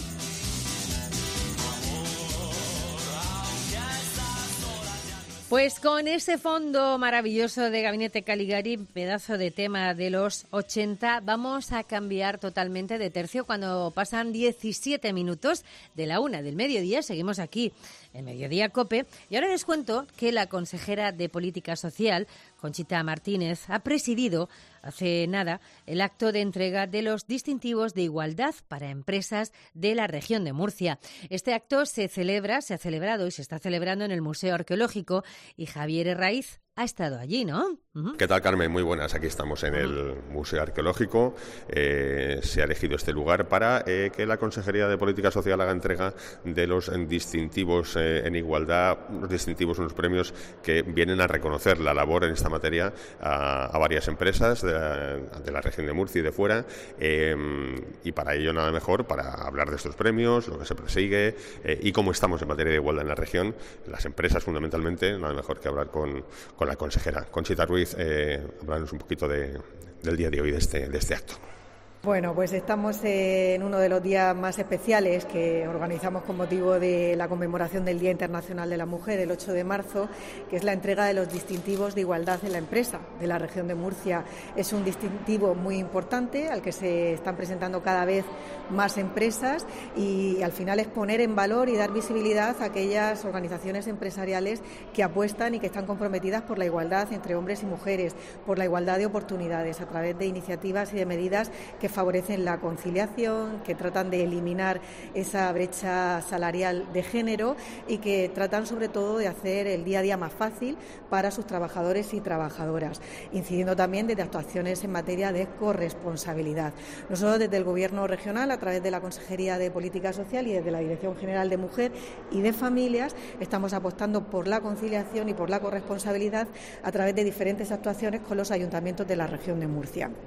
[SPEAKER 4] Pues con ese fondo maravilloso de Gabinete Caligari, pedazo de tema de los ochenta, vamos a cambiar totalmente de tercio cuando pasan diecisiete minutos de la una del mediodía. Seguimos aquí en Mediodía COPE y ahora les cuento que la consejera de Política Social, Conchita Martínez, ha presidido hace nada el acto de entrega de los distintivos de igualdad para empresas de la región de Murcia. Este acto se celebra, se ha celebrado y se está celebrando en el Museo Arqueológico y Javier Herraiz ha estado allí, ¿no? Uh-huh.
[SPEAKER 13] ¿Qué tal, Carmen? Muy buenas. Aquí estamos en el Museo Arqueológico. Eh, se ha elegido este lugar para eh, que la Consejería de Política Social haga entrega de los distintivos eh, en igualdad, unos distintivos, unos premios que vienen a reconocer la labor en esta materia a, a varias empresas de la, de la región de Murcia y de fuera. Eh, y para ello nada mejor para hablar de estos premios, lo que se persigue eh, y cómo estamos en materia de igualdad en la región. Las empresas, fundamentalmente, nada mejor que hablar con, con la consejera. Conchita Ruiz, eh, hablarnos un poquito de, del día de hoy, de este, de este acto.
[SPEAKER 14] Bueno, pues estamos en uno de los días más especiales que organizamos con motivo de la conmemoración del Día Internacional de la Mujer, el ocho de marzo, que es la entrega de los distintivos de igualdad en la empresa de la región de Murcia. Es un distintivo muy importante al que se están presentando cada vez más empresas y al final es poner en valor y dar visibilidad a aquellas organizaciones empresariales que apuestan y que están comprometidas por la igualdad entre hombres y mujeres, por la igualdad de oportunidades a través de iniciativas y de medidas que favorecen la conciliación, que tratan de eliminar esa brecha salarial de género y que tratan sobre todo de hacer el día a día más fácil para sus trabajadores y trabajadoras, incidiendo también desde actuaciones en materia de corresponsabilidad. Nosotros desde el Gobierno regional, a través de la Consejería de Política Social y desde la Dirección General de Mujer y de Familias, estamos apostando por la conciliación y por la corresponsabilidad a través de diferentes actuaciones con los ayuntamientos de la región de Murcia.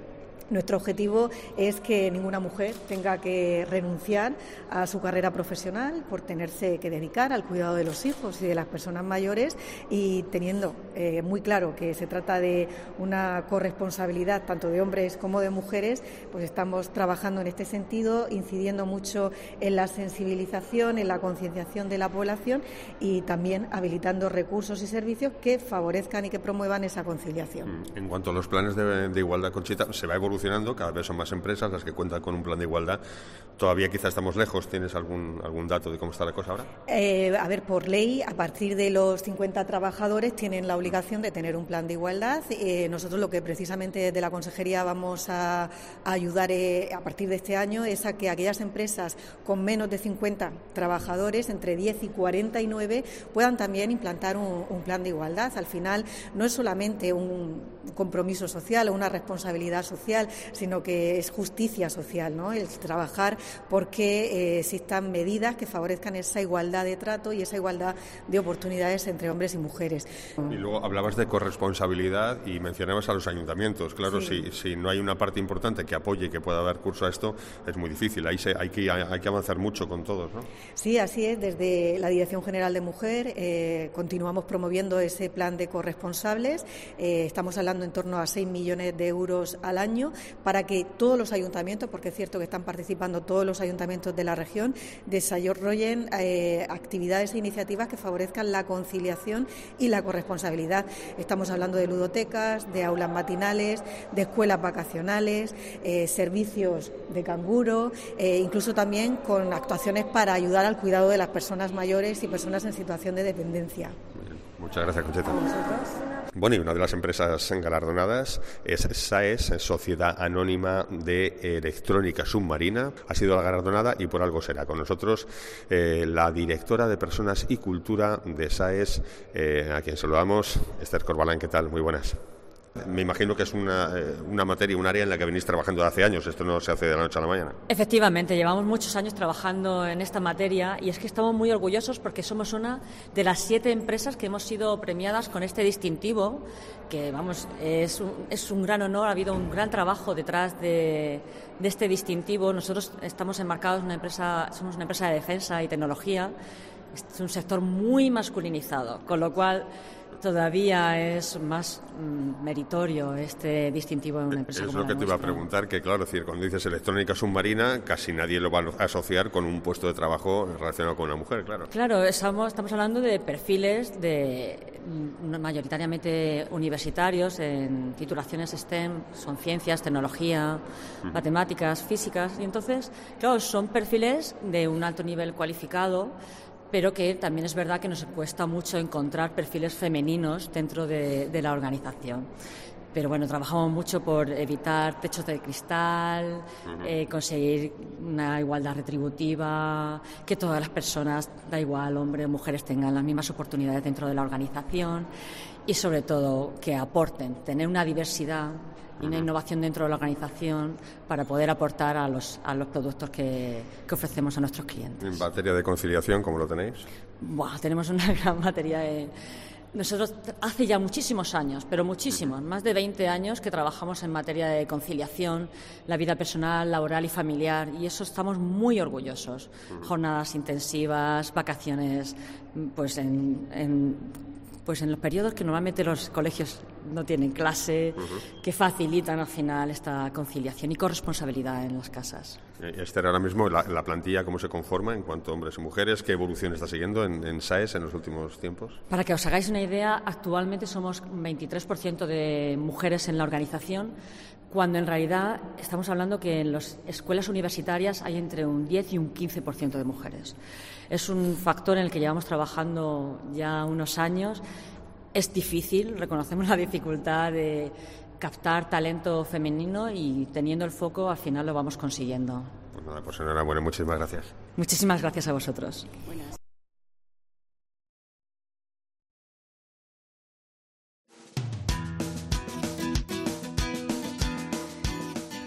[SPEAKER 14] Nuestro objetivo es que ninguna mujer tenga que renunciar a su carrera profesional por tenerse que dedicar al cuidado de los hijos y de las personas mayores, y teniendo eh, muy claro que se trata de una corresponsabilidad tanto de hombres como de mujeres, pues estamos trabajando en este sentido, incidiendo mucho en la sensibilización, en la concienciación de la población y también habilitando recursos y servicios que favorezcan y que promuevan esa conciliación.
[SPEAKER 13] En cuanto a los planes de, de igualdad, Conchita, se va evolucionando, cada vez son más empresas las que cuentan con un plan de igualdad. Todavía quizás estamos lejos. ¿Tienes algún algún dato de cómo está la cosa ahora?
[SPEAKER 14] Eh, a ver, por ley, a partir de los cincuenta trabajadores tienen la obligación de tener un plan de igualdad. Eh, nosotros lo que precisamente desde la Consejería vamos a, a ayudar eh, a partir de este año es a que aquellas empresas con menos de cincuenta trabajadores, entre diez y cuarenta y nueve, puedan también implantar un, un plan de igualdad. Al final no es solamente un compromiso social o una responsabilidad social, sino que es justicia social, ¿no? El trabajar porque eh, existan medidas que favorezcan esa igualdad de trato y esa igualdad de oportunidades entre hombres y mujeres.
[SPEAKER 13] Y luego hablabas de corresponsabilidad y mencionabas a los ayuntamientos. Claro,
[SPEAKER 14] Sí.
[SPEAKER 13] si, si no hay una parte importante que apoye y que pueda dar curso a esto, es muy difícil. Ahí se, hay, que, hay que avanzar mucho con todos, ¿no?
[SPEAKER 14] Sí, así es. Desde la Dirección General de Mujer eh, continuamos promoviendo ese plan de corresponsables. Eh, estamos hablando en torno a seis millones de euros al año para que todos los ayuntamientos, porque es cierto que están participando todos los ayuntamientos de la región, desarrollen eh, actividades e iniciativas que favorezcan la conciliación y la corresponsabilidad. Estamos hablando de ludotecas, de aulas matinales, de escuelas vacacionales, eh, servicios de canguro, eh, incluso también con actuaciones para ayudar al cuidado de las personas mayores y personas en situación de dependencia.
[SPEAKER 13] Muchas gracias, Concheta. Bueno, y una de las empresas galardonadas es SAES, Sociedad Anónima de Electrónica Submarina. Ha sido la galardonada y por algo será. Con nosotros eh, la directora de Personas y Cultura de SAES, eh, a quien saludamos, Esther Corbalán. ¿Qué tal? Muy buenas. Me imagino que es una, eh, una materia, un área en la que venís trabajando de hace años. Esto no se hace de la noche a la mañana.
[SPEAKER 15] Efectivamente, llevamos muchos años trabajando en esta materia y es que estamos muy orgullosos porque somos una de las siete empresas que hemos sido premiadas con este distintivo, que vamos, es un, es un gran honor. Ha habido un gran trabajo detrás de, de este distintivo. Nosotros estamos enmarcados en una empresa, somos una empresa de defensa y tecnología. Es un sector muy masculinizado, con lo cual todavía es más mm, meritorio este distintivo en una empresa
[SPEAKER 13] Es
[SPEAKER 15] como
[SPEAKER 13] lo
[SPEAKER 15] la
[SPEAKER 13] que te iba a
[SPEAKER 15] nuestra.
[SPEAKER 13] preguntar, que claro, es decir, cuando dices electrónica submarina, casi nadie lo va a asociar con un puesto de trabajo relacionado con una mujer, claro.
[SPEAKER 15] Claro, estamos, estamos hablando de perfiles de mm, mayoritariamente universitarios en titulaciones STEM, son ciencias, tecnología,
[SPEAKER 16] Ujú.
[SPEAKER 15] matemáticas, físicas, y entonces, claro, son perfiles de un alto nivel cualificado, pero que también es verdad que nos cuesta mucho encontrar perfiles femeninos dentro de, de la organización. Pero bueno, trabajamos mucho por evitar techos de cristal,
[SPEAKER 16] Ujú.
[SPEAKER 15] eh, conseguir una igualdad retributiva, que todas las personas, da igual, hombres o mujeres, tengan las mismas oportunidades dentro de la organización y sobre todo que aporten, tener una diversidad y una innovación dentro de la organización para poder aportar a los, a los productos que, que ofrecemos a nuestros clientes.
[SPEAKER 13] En materia de conciliación, ¿cómo lo tenéis?
[SPEAKER 15] Buah, tenemos una gran materia de... Nosotros hace ya muchísimos años, pero muchísimos, más de veinte años que trabajamos en materia de conciliación, la vida personal, laboral y familiar, y eso estamos muy orgullosos. Jornadas intensivas, vacaciones, pues en, en, pues en los periodos que normalmente los colegios no tienen clase, que facilitan al final esta conciliación y corresponsabilidad en las casas.
[SPEAKER 13] Eh, Esther, ahora mismo la, la plantilla, ¿cómo se conforma en cuanto a hombres y mujeres? ¿Qué evolución está siguiendo en, en SAES en los últimos tiempos?
[SPEAKER 15] Para que os hagáis una idea, actualmente somos veintitrés por ciento de mujeres en la organización, cuando en realidad estamos hablando que en las escuelas universitarias hay entre un diez y un quince por ciento de mujeres. Es un factor en el que llevamos trabajando ya unos años. Es difícil, reconocemos la dificultad de captar talento femenino y teniendo el foco al final lo vamos consiguiendo.
[SPEAKER 13] Pues nada, pues enhorabuena, muchísimas gracias.
[SPEAKER 15] Muchísimas gracias a vosotros.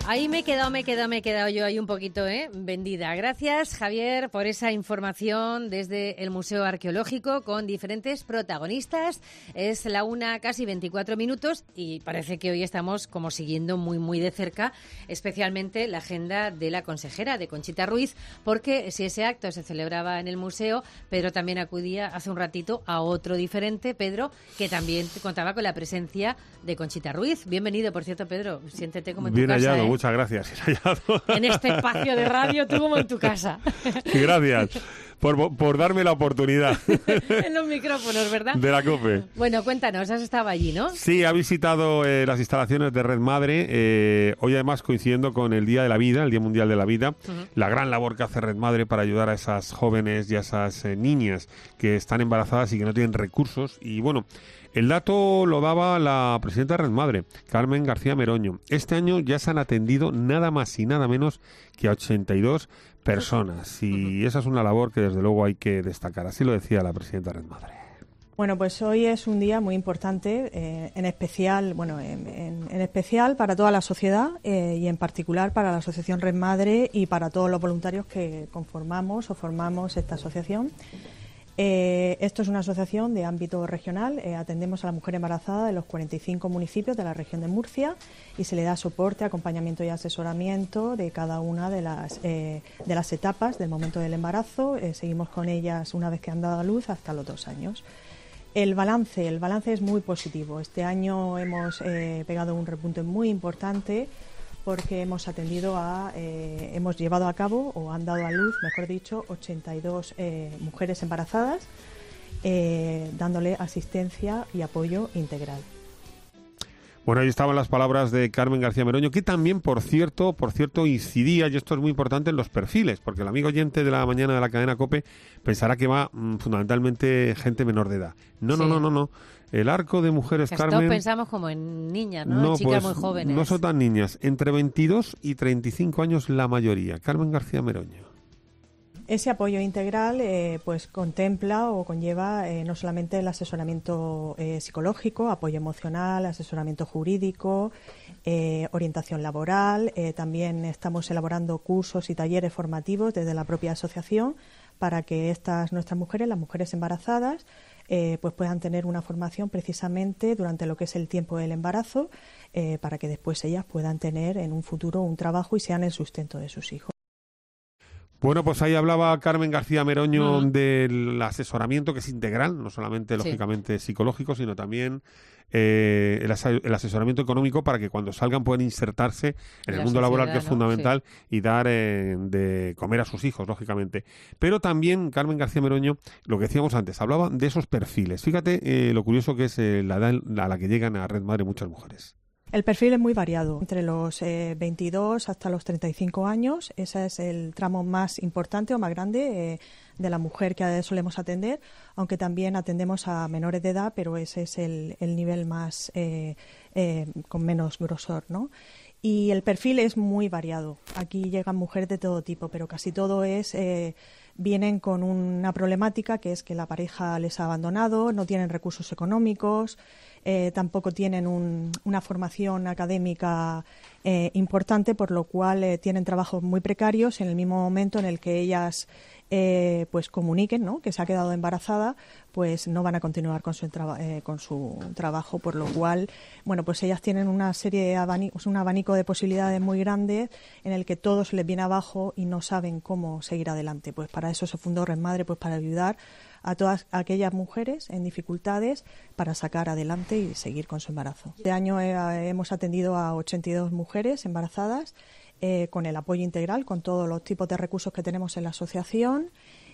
[SPEAKER 4] Ahí me he quedado, me he quedado, me he quedado yo ahí un poquito, ¿eh? vendida. Gracias, Javier, por esa información desde el Museo Arqueológico con diferentes protagonistas. Es la una, casi veinticuatro minutos y parece que hoy estamos como siguiendo muy, muy de cerca, especialmente la agenda de la consejera, de Conchita Ruiz, porque si ese acto se celebraba en el museo, Pedro también acudía hace un ratito a otro diferente, Pedro, que también contaba con la presencia de Conchita Ruiz. Bienvenido, por cierto, Pedro. Siéntete como en
[SPEAKER 5] Bien
[SPEAKER 4] tu casa,
[SPEAKER 5] hallado,
[SPEAKER 4] ¿eh?
[SPEAKER 5] Muchas gracias.
[SPEAKER 4] En este espacio de radio, tú como en tu casa.
[SPEAKER 5] Gracias por, por darme la oportunidad.
[SPEAKER 4] En los micrófonos, ¿verdad?
[SPEAKER 5] De la COPE.
[SPEAKER 4] Bueno, cuéntanos, has estado allí, ¿no?
[SPEAKER 5] Sí, ha visitado eh, las instalaciones de Red Madre, eh, hoy además coincidiendo con el Día de la Vida, el Día Mundial de la Vida, uh-huh. la gran labor que hace Red Madre para ayudar a esas jóvenes y a esas eh, niñas que están embarazadas y que no tienen recursos. Y bueno, el dato lo daba la presidenta de Red Madre, Carmen García Meroño. Este año ya se han atendido nada más y nada menos que a ochenta y dos personas. Y esa es una labor que desde luego hay que destacar. Así lo decía la presidenta de Red Madre.
[SPEAKER 16] Bueno, pues hoy es un día muy importante, eh, en especial, bueno, en, en, en especial para toda la sociedad eh, y en particular para la Asociación Red Madre y para todos los voluntarios que conformamos o formamos esta asociación. Eh, esto es una asociación de ámbito regional, eh, atendemos a la mujer embarazada de los cuarenta y cinco municipios de la región de Murcia y se le da soporte, acompañamiento y asesoramiento de cada una de las, eh, de las etapas del momento del embarazo. Eh, seguimos con ellas una vez que han dado a luz hasta los dos años. El balance, el balance es muy positivo. Este año hemos eh, pegado un repunte muy importante porque hemos atendido a, eh, hemos llevado a cabo o han dado a luz, mejor dicho, ochenta y dos eh, mujeres embarazadas, eh, dándole asistencia y apoyo integral.
[SPEAKER 5] Bueno, ahí estaban las palabras de Carmen García Meroño, que también, por cierto, por cierto, incidía, y esto es muy importante, en los perfiles, porque el amigo oyente de la mañana de la cadena COPE pensará que va mmm, fundamentalmente gente menor de edad. No, sí. no, no, no, no. El arco de mujeres,
[SPEAKER 4] que
[SPEAKER 5] Carmen...
[SPEAKER 4] Todos pensamos como en niñas, ¿no?
[SPEAKER 5] No,
[SPEAKER 4] chicas
[SPEAKER 5] pues,
[SPEAKER 4] muy jóvenes.
[SPEAKER 5] No son tan niñas. Entre veintidós y treinta y cinco años la mayoría. Carmen García Meroño.
[SPEAKER 16] Ese apoyo integral eh, pues contempla o conlleva eh, no solamente el asesoramiento eh, psicológico, apoyo emocional, asesoramiento jurídico, eh, orientación laboral. Eh, también estamos elaborando cursos y talleres formativos desde la propia asociación para que estas nuestras mujeres, las mujeres embarazadas, eh, pues puedan tener una formación precisamente durante lo que es el tiempo del embarazo, eh, para que después ellas puedan tener en un futuro un trabajo y sean el sustento de sus hijos.
[SPEAKER 5] Bueno, pues ahí hablaba Carmen García Meroño uh-huh. del asesoramiento, que es integral, no solamente, sí. lógicamente, psicológico, sino también eh, el, as- el asesoramiento económico para que cuando salgan puedan insertarse en el mundo sociedad, laboral, que es ¿no? fundamental, sí. y dar eh, de comer a sus hijos, lógicamente. Pero también Carmen García Meroño, lo que decíamos antes, hablaba de esos perfiles. Fíjate eh, lo curioso que es eh, la edad a la que llegan a Red Madre muchas mujeres.
[SPEAKER 16] El perfil es muy variado, entre los eh, veintidós hasta los treinta y cinco años. Ese es el tramo más importante o más grande eh, de la mujer que solemos atender, aunque también atendemos a menores de edad, pero ese es el, el nivel más eh, eh, con menos grosor, ¿no? Y el perfil es muy variado. Aquí llegan mujeres de todo tipo, pero casi todo es... Eh, vienen con una problemática que es que la pareja les ha abandonado, no tienen recursos económicos, eh, tampoco tienen un, una formación académica eh, importante, por lo cual eh, tienen trabajos muy precarios en el mismo momento en el que ellas eh, pues comuniquen, ¿no?, que se ha quedado embarazada, pues no van a continuar con su, traba- eh, con su trabajo, por lo cual, bueno, pues ellas tienen una serie de abanicos, un abanico de posibilidades muy grandes en el que todo se les viene abajo y no saben cómo seguir adelante. Pues para eso se fundó Red Madre, pues para ayudar a todas aquellas mujeres en dificultades para sacar adelante y seguir con su embarazo. Este año eh, hemos atendido a ochenta y dos mujeres embarazadas eh, con el apoyo integral, con todos los tipos de recursos que tenemos en la asociación,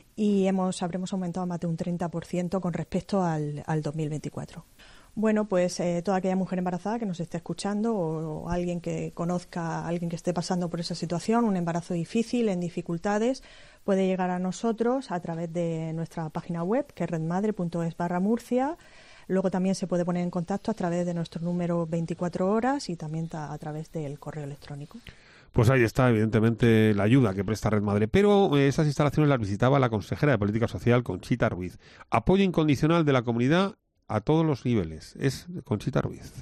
[SPEAKER 16] y hemos habremos aumentado más de un treinta por ciento con respecto al, al dos mil veinticuatro. Bueno, pues eh, toda aquella mujer embarazada que nos esté escuchando o, o alguien que conozca a alguien que esté pasando por esa situación, un embarazo difícil, en dificultades, puede llegar a nosotros a través de nuestra página web, que es redmadre.es barra Murcia. Luego también se puede poner en contacto a través de nuestro número veinticuatro horas y también ta- a través del correo electrónico.
[SPEAKER 5] Pues ahí está, evidentemente, la ayuda que presta Red Madre. Pero eh, esas instalaciones las visitaba la consejera de Política Social, Conchita Ruiz. Apoyo incondicional de la comunidad a todos los niveles. Es Conchita Ruiz.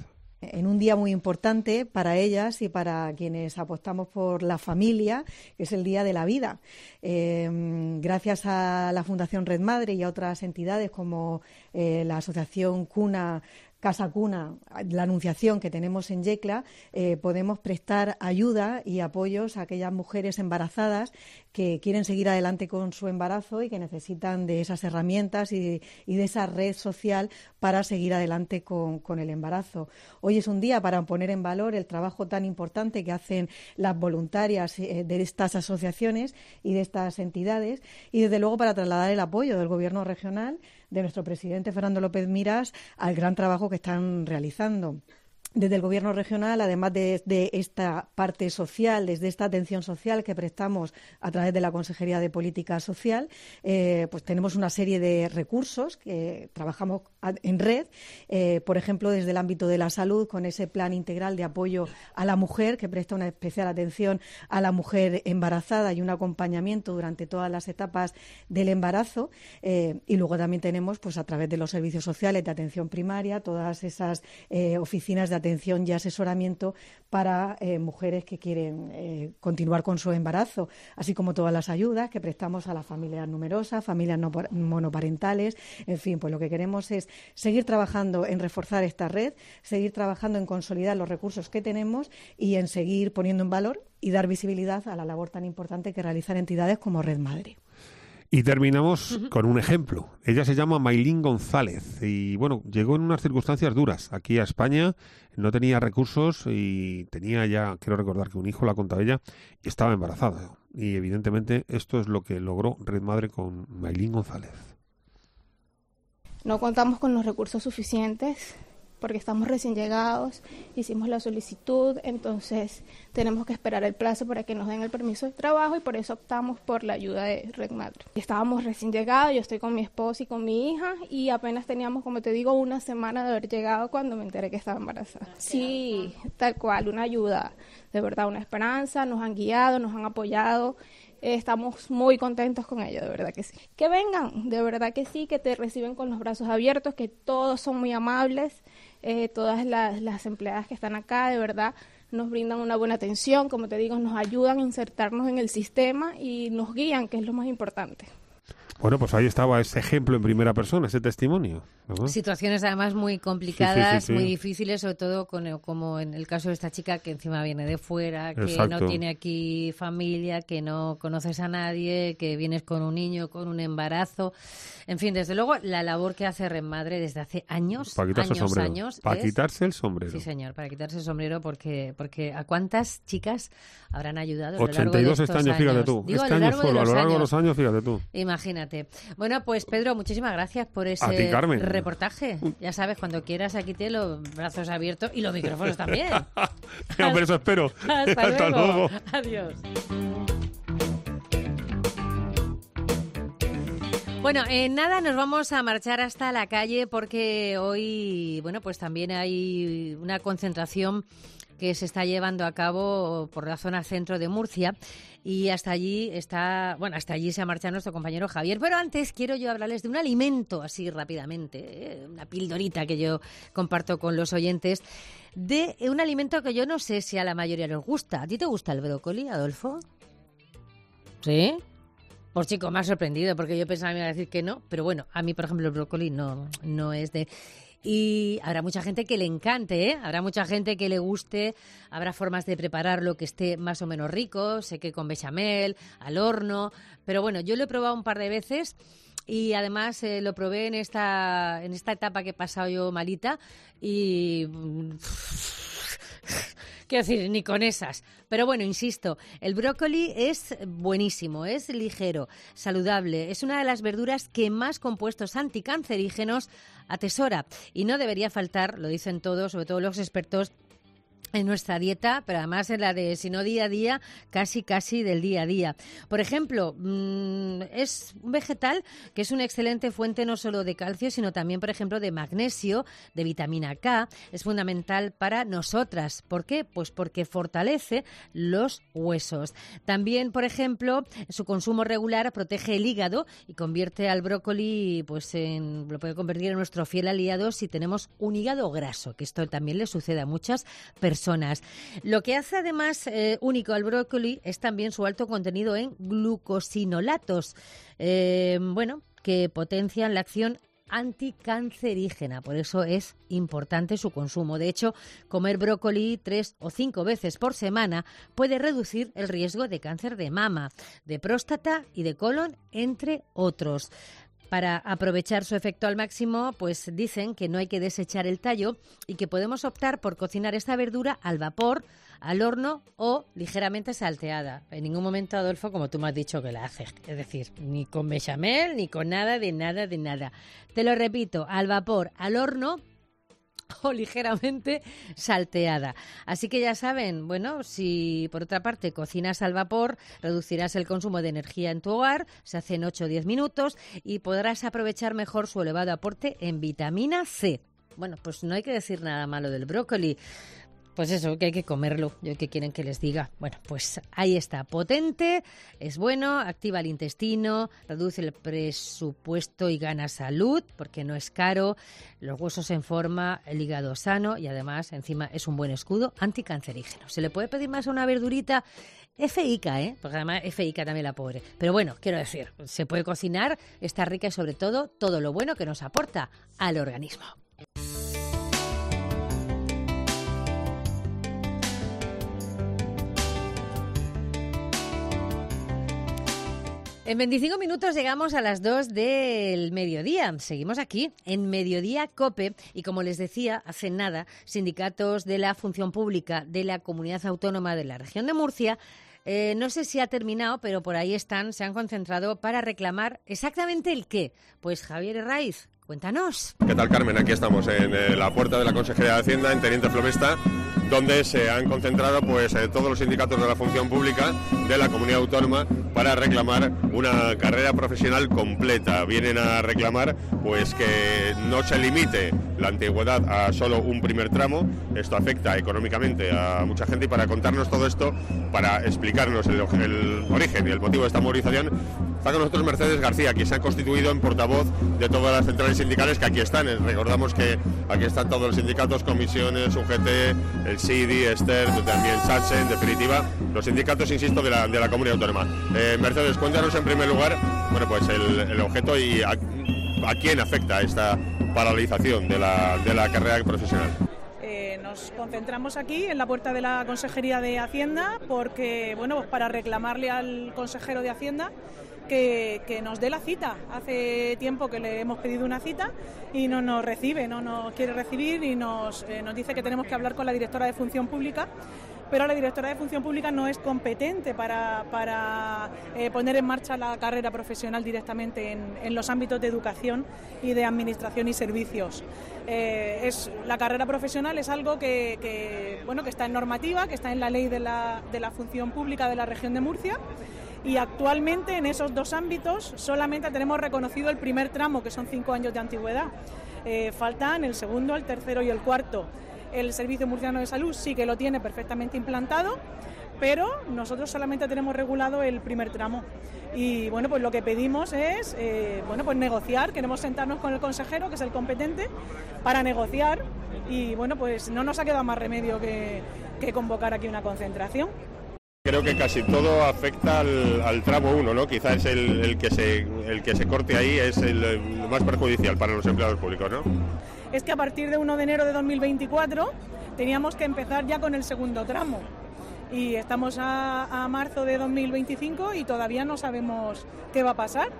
[SPEAKER 14] en un día muy importante para ellas y para quienes apostamos por la familia, que es el Día de la Vida. Eh, gracias a la Fundación Red Madre y a otras entidades como eh, la Asociación Cuna, Casa Cuna, la Anunciación que tenemos en Yecla, eh, podemos prestar ayuda y apoyos a aquellas mujeres embarazadas que quieren seguir adelante con su embarazo y que necesitan de esas herramientas y, y de esa red social para seguir adelante con, con el embarazo. Hoy es un día para poner en valor el trabajo tan importante que hacen las voluntarias eh, de estas asociaciones y de estas entidades y, desde luego, para trasladar el apoyo del Gobierno regional, de nuestro presidente Fernando López Miras, al gran trabajo que están realizando. Desde el Gobierno regional, además de, de esta parte social, desde esta atención social que prestamos a través de la Consejería de Política Social, eh, pues tenemos una serie de recursos que trabajamos en red, eh, por ejemplo, desde el ámbito de la salud, con ese plan integral de apoyo a la mujer, que presta una especial atención a la mujer embarazada y un acompañamiento durante todas las etapas del embarazo. Eh, y luego también tenemos, pues a través de los servicios sociales de atención primaria, todas esas eh, oficinas de atención y asesoramiento para eh, mujeres que quieren eh, continuar con su embarazo, así como todas las ayudas que prestamos a las familias numerosas, familias no monoparentales. En fin, pues lo que queremos es seguir trabajando en reforzar esta red, seguir trabajando en consolidar los recursos que tenemos y en seguir poniendo en valor y dar visibilidad a la labor tan importante que realizan entidades como Red Madre.
[SPEAKER 5] Y terminamos uh-huh. con un ejemplo. Ella se llama Maylín González y, bueno, llegó en unas circunstancias duras aquí a España, no tenía recursos y tenía ya, quiero recordar que un hijo, la contaba ella, y estaba embarazada. Y, evidentemente, esto es lo que logró Red Madre con Maylín González.
[SPEAKER 17] No contamos con los recursos suficientes porque estamos recién llegados, hicimos la solicitud, entonces tenemos que esperar el plazo para que nos den el permiso de trabajo y por eso optamos por la ayuda de Red Madre. Estábamos recién llegados, yo estoy con mi esposo y con mi hija y apenas teníamos, como te digo, una semana de haber llegado cuando me enteré que estaba embarazada. Sí, tal cual, una ayuda, de verdad, una esperanza, nos han guiado, nos han apoyado. Estamos muy contentos con ello, de verdad que sí. Que vengan, de verdad que sí, que te reciben con los brazos abiertos, que todos son muy amables, eh, todas las, las empleadas que están acá, de verdad, nos brindan una buena atención, como te digo, nos ayudan a insertarnos en el sistema y nos guían, que es lo más importante.
[SPEAKER 5] Bueno, pues ahí estaba ese ejemplo en primera persona, ese testimonio, ¿verdad?
[SPEAKER 4] Situaciones además muy complicadas, sí, sí, sí, sí. muy difíciles, sobre todo con, como en el caso de esta chica que encima viene de fuera, que
[SPEAKER 5] Exacto.
[SPEAKER 4] no tiene aquí familia, que no conoces a nadie, que vienes con un niño, con un embarazo. En fin, desde luego, la labor que hace Red Madre desde hace años,
[SPEAKER 5] para quitarse
[SPEAKER 4] años,
[SPEAKER 5] el sombrero.
[SPEAKER 4] años.
[SPEAKER 5] Para
[SPEAKER 4] es...
[SPEAKER 5] quitarse el sombrero.
[SPEAKER 4] Sí, señor, para quitarse el sombrero, porque porque ¿a cuántas chicas habrán ayudado a lo
[SPEAKER 5] ochenta y dos
[SPEAKER 4] largo de estos
[SPEAKER 5] este año,
[SPEAKER 4] años?
[SPEAKER 5] fíjate tú.
[SPEAKER 4] Digo,
[SPEAKER 5] este
[SPEAKER 4] a lo
[SPEAKER 5] año
[SPEAKER 4] largo
[SPEAKER 5] solo,
[SPEAKER 4] de
[SPEAKER 5] a lo largo
[SPEAKER 4] años.
[SPEAKER 5] de los años, fíjate tú.
[SPEAKER 4] Imagínate. Bueno, pues Pedro, muchísimas gracias por ese
[SPEAKER 5] ti, Carmen.
[SPEAKER 4] reportaje. Ya sabes, cuando quieras aquí te los brazos abiertos y los micrófonos también.
[SPEAKER 5] Hombre, eso espero.
[SPEAKER 4] Hasta,
[SPEAKER 5] Hasta luego.
[SPEAKER 4] luego. Adiós. Bueno, en nada nos vamos a marchar hasta la calle porque hoy, bueno, pues también hay una concentración que se está llevando a cabo por la zona centro de Murcia y hasta allí está, bueno, hasta allí se ha marchado nuestro compañero Javier. Pero antes quiero yo hablarles de un alimento, así rápidamente, ¿eh? Una pildorita que yo comparto con los oyentes, de un alimento que yo no sé si a la mayoría les gusta. ¿A ti te gusta el brócoli, Adolfo? ¿Sí? Pues chico, me ha sorprendido porque yo pensaba que me iba a decir que no, pero bueno, a mí, por ejemplo, el brócoli no, no es de... Y habrá mucha gente que le encante, ¿eh? Habrá mucha gente que le guste, habrá formas de prepararlo que esté más o menos rico, sé que con bechamel, al horno, pero bueno, yo lo he probado un par de veces y además eh, lo probé en esta, en esta etapa que he pasado yo malita y... Quiero decir, ni con esas. Pero bueno, insisto, el brócoli es buenísimo, es ligero, saludable. Es una de las verduras que más compuestos anticancerígenos atesora. Y no debería faltar, lo dicen todos, sobre todo los expertos, en nuestra dieta, pero además en la de, si no día a día, casi casi del día a día. Por ejemplo, mmm, es un vegetal que es una excelente fuente no solo de calcio, sino también, por ejemplo, de magnesio, de vitamina K. Es fundamental para nosotras. ¿Por qué? Pues porque fortalece los huesos. También, por ejemplo, su consumo regular protege el hígado y convierte al brócoli, pues en, lo puede convertir en nuestro fiel aliado si tenemos un hígado graso, que esto también le sucede a muchas personas. Personas. Lo que hace además eh, único al brócoli es también su alto contenido en glucosinolatos, eh, bueno, que potencian la acción anticancerígena, por eso es importante su consumo. De hecho, comer brócoli tres o cinco veces por semana puede reducir el riesgo de cáncer de mama, de próstata y de colon, entre otros. Para aprovechar su efecto al máximo, pues dicen que no hay que desechar el tallo y que podemos optar por cocinar esta verdura al vapor, al horno o ligeramente salteada. En ningún momento, Adolfo, como tú me has dicho que la haces. Es decir, ni con bechamel, ni con nada, de nada, de nada. Te lo repito, al vapor, al horno o ligeramente salteada. Así que ya saben, bueno, si por otra parte cocinas al vapor, reducirás el consumo de energía en tu hogar, se hace en ocho o diez minutos y podrás aprovechar mejor su elevado aporte en vitamina C. Bueno, pues no hay que decir nada malo del brócoli. Pues eso, que hay que comerlo. ¿Yo qué quieren que les diga? Bueno, pues ahí está. Potente, es bueno, activa el intestino, reduce el presupuesto y gana salud, porque no es caro, los huesos en forma, el hígado sano y además, encima, es un buen escudo anticancerígeno. ¿Se le puede pedir más a una verdurita? Es feica, ¿eh? Porque además es feica también la pobre. Pero bueno, quiero decir, se puede cocinar, está rica y sobre todo, todo lo bueno que nos aporta al organismo. En veinticinco minutos llegamos a las dos del mediodía. Seguimos aquí, en Mediodía COPE. Y como les decía, hace nada, sindicatos de la función pública de la Comunidad Autónoma de la Región de Murcia, eh, no sé si ha terminado, pero por ahí están, se han concentrado para reclamar exactamente el qué. Pues Javier Herraiz, cuéntanos.
[SPEAKER 13] ¿Qué tal, Carmen? Aquí estamos en eh, la puerta de la Consejería de Hacienda, en Teniente Flomesta, donde se han concentrado pues eh, todos los sindicatos de la función pública de la comunidad autónoma para reclamar una carrera profesional completa. Vienen a reclamar pues que no se limite la antigüedad a solo un primer tramo. Esto afecta económicamente a mucha gente, y para contarnos todo esto, para explicarnos el, el origen y el motivo de esta movilización, está con nosotros Mercedes García, que se ha constituido en portavoz de todas las centrales sindicales que aquí están. Recordamos que aquí están todos los sindicatos, comisiones, U G T, el S I D I, Ester, también SATSE, en definitiva, los sindicatos, insisto, de la, de la comunidad autónoma. Eh, Mercedes, cuéntanos en primer lugar, bueno, pues el, el objeto y a, a quién afecta esta paralización de la, de la carrera profesional.
[SPEAKER 18] Eh, nos concentramos aquí en la puerta de la Consejería de Hacienda porque, bueno, pues para reclamarle al consejero de Hacienda Que, que nos dé la cita. Hace tiempo que le hemos pedido una cita y no nos recibe, no nos quiere recibir y nos, eh, nos dice que tenemos que hablar con la directora de Función Pública, pero la directora de Función Pública no es competente para, para eh, poner en marcha la carrera profesional directamente en, en los ámbitos de educación y de administración y servicios. Eh, es, la carrera profesional es algo que, que, bueno, que está en normativa, que está en la ley de la, de la Función Pública de la Región de Murcia. Y actualmente en esos dos ámbitos solamente tenemos reconocido el primer tramo, que son cinco años de antigüedad. Eh, faltan el segundo, el tercero y el cuarto. El Servicio Murciano de Salud sí que lo tiene perfectamente implantado, pero nosotros solamente tenemos regulado el primer tramo. Y bueno, pues lo que pedimos es eh, bueno, pues negociar, queremos sentarnos con el consejero, que es el competente, para negociar, y bueno, pues no nos ha quedado más remedio que, que convocar aquí una concentración.
[SPEAKER 13] Creo que casi todo afecta al, al tramo uno, ¿no? Quizás el, el, que se, el que se corte ahí es el, el más perjudicial para los empleados públicos, ¿no?
[SPEAKER 18] Es que a partir de uno de enero de dos mil veinticuatro teníamos que empezar ya con el segundo tramo. Y estamos a, a marzo de dos mil veinticinco y todavía no sabemos qué va a pasar.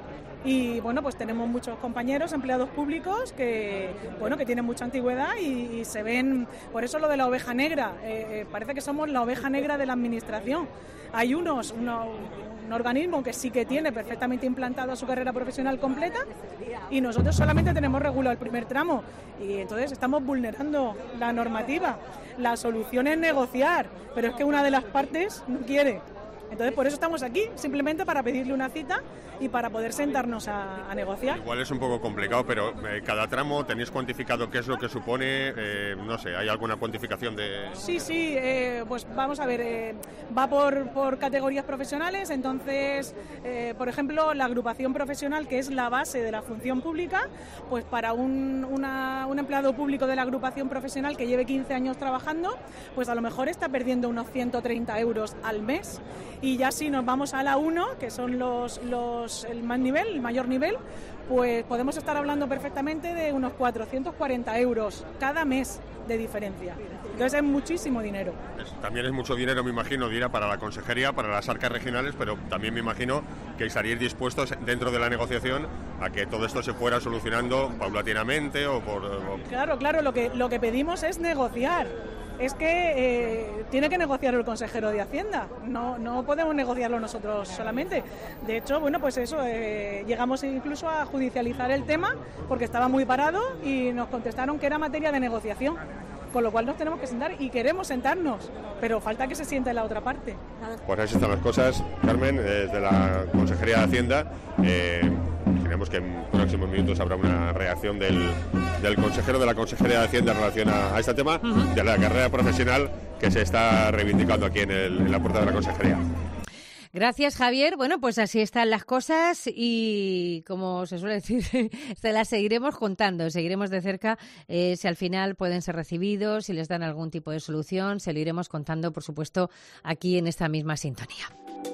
[SPEAKER 18] Y bueno, pues tenemos muchos compañeros, empleados públicos que, bueno, que tienen mucha antigüedad y, y se ven, por eso lo de la oveja negra, eh, eh, parece que somos la oveja negra de la administración. Hay unos, uno, un organismo que sí que tiene perfectamente implantado su carrera profesional completa y nosotros solamente tenemos regulado el primer tramo y entonces estamos vulnerando la normativa. La solución es negociar, pero es que una de las partes no quiere. Entonces, por eso estamos aquí, simplemente para pedirle una cita y para poder sentarnos a, a negociar.
[SPEAKER 13] Igual es un poco complicado, pero eh, cada tramo tenéis cuantificado qué es lo que supone, eh, no sé, ¿hay alguna cuantificación de...?
[SPEAKER 18] Sí, sí, eh, pues vamos a ver, eh, va por, por categorías profesionales, entonces, eh, por ejemplo, la agrupación profesional, que es la base de la función pública, pues para un, una, un empleado público de la agrupación profesional que lleve quince años trabajando, pues a lo mejor está perdiendo unos ciento treinta euros al mes. Y ya si nos vamos a la uno, que son los, los el más nivel, el mayor nivel, pues podemos estar hablando perfectamente de unos cuatrocientos cuarenta euros cada mes de diferencia. Entonces es muchísimo dinero.
[SPEAKER 13] Es, también es mucho dinero, me imagino, dirá para la consejería, para las arcas regionales, pero también me imagino que estaríais dispuestos dentro de la negociación a que todo esto se fuera solucionando paulatinamente o por... O...
[SPEAKER 18] Claro, claro, lo que, lo que pedimos es negociar. Es que eh, tiene que negociar el consejero de Hacienda, no, no podemos negociarlo nosotros solamente. De hecho, bueno, pues eso, eh, llegamos incluso a judicializar el tema porque estaba muy parado y nos contestaron que era materia de negociación, con lo cual nos tenemos que sentar y queremos sentarnos, pero falta que se siente la otra parte.
[SPEAKER 13] Pues así están las cosas, Carmen, desde la Consejería de Hacienda. Eh, Esperemos que en próximos minutos habrá una reacción del, del consejero de la Consejería de Hacienda en relación a, a este tema uh-huh. de la carrera profesional que se está reivindicando aquí en, el, en la puerta de la Consejería.
[SPEAKER 4] Gracias, Javier. Bueno, pues así están las cosas y, como se suele decir, se las seguiremos contando. Seguiremos de cerca eh, si al final pueden ser recibidos, si les dan algún tipo de solución. Se lo iremos contando, por supuesto, aquí en esta misma sintonía.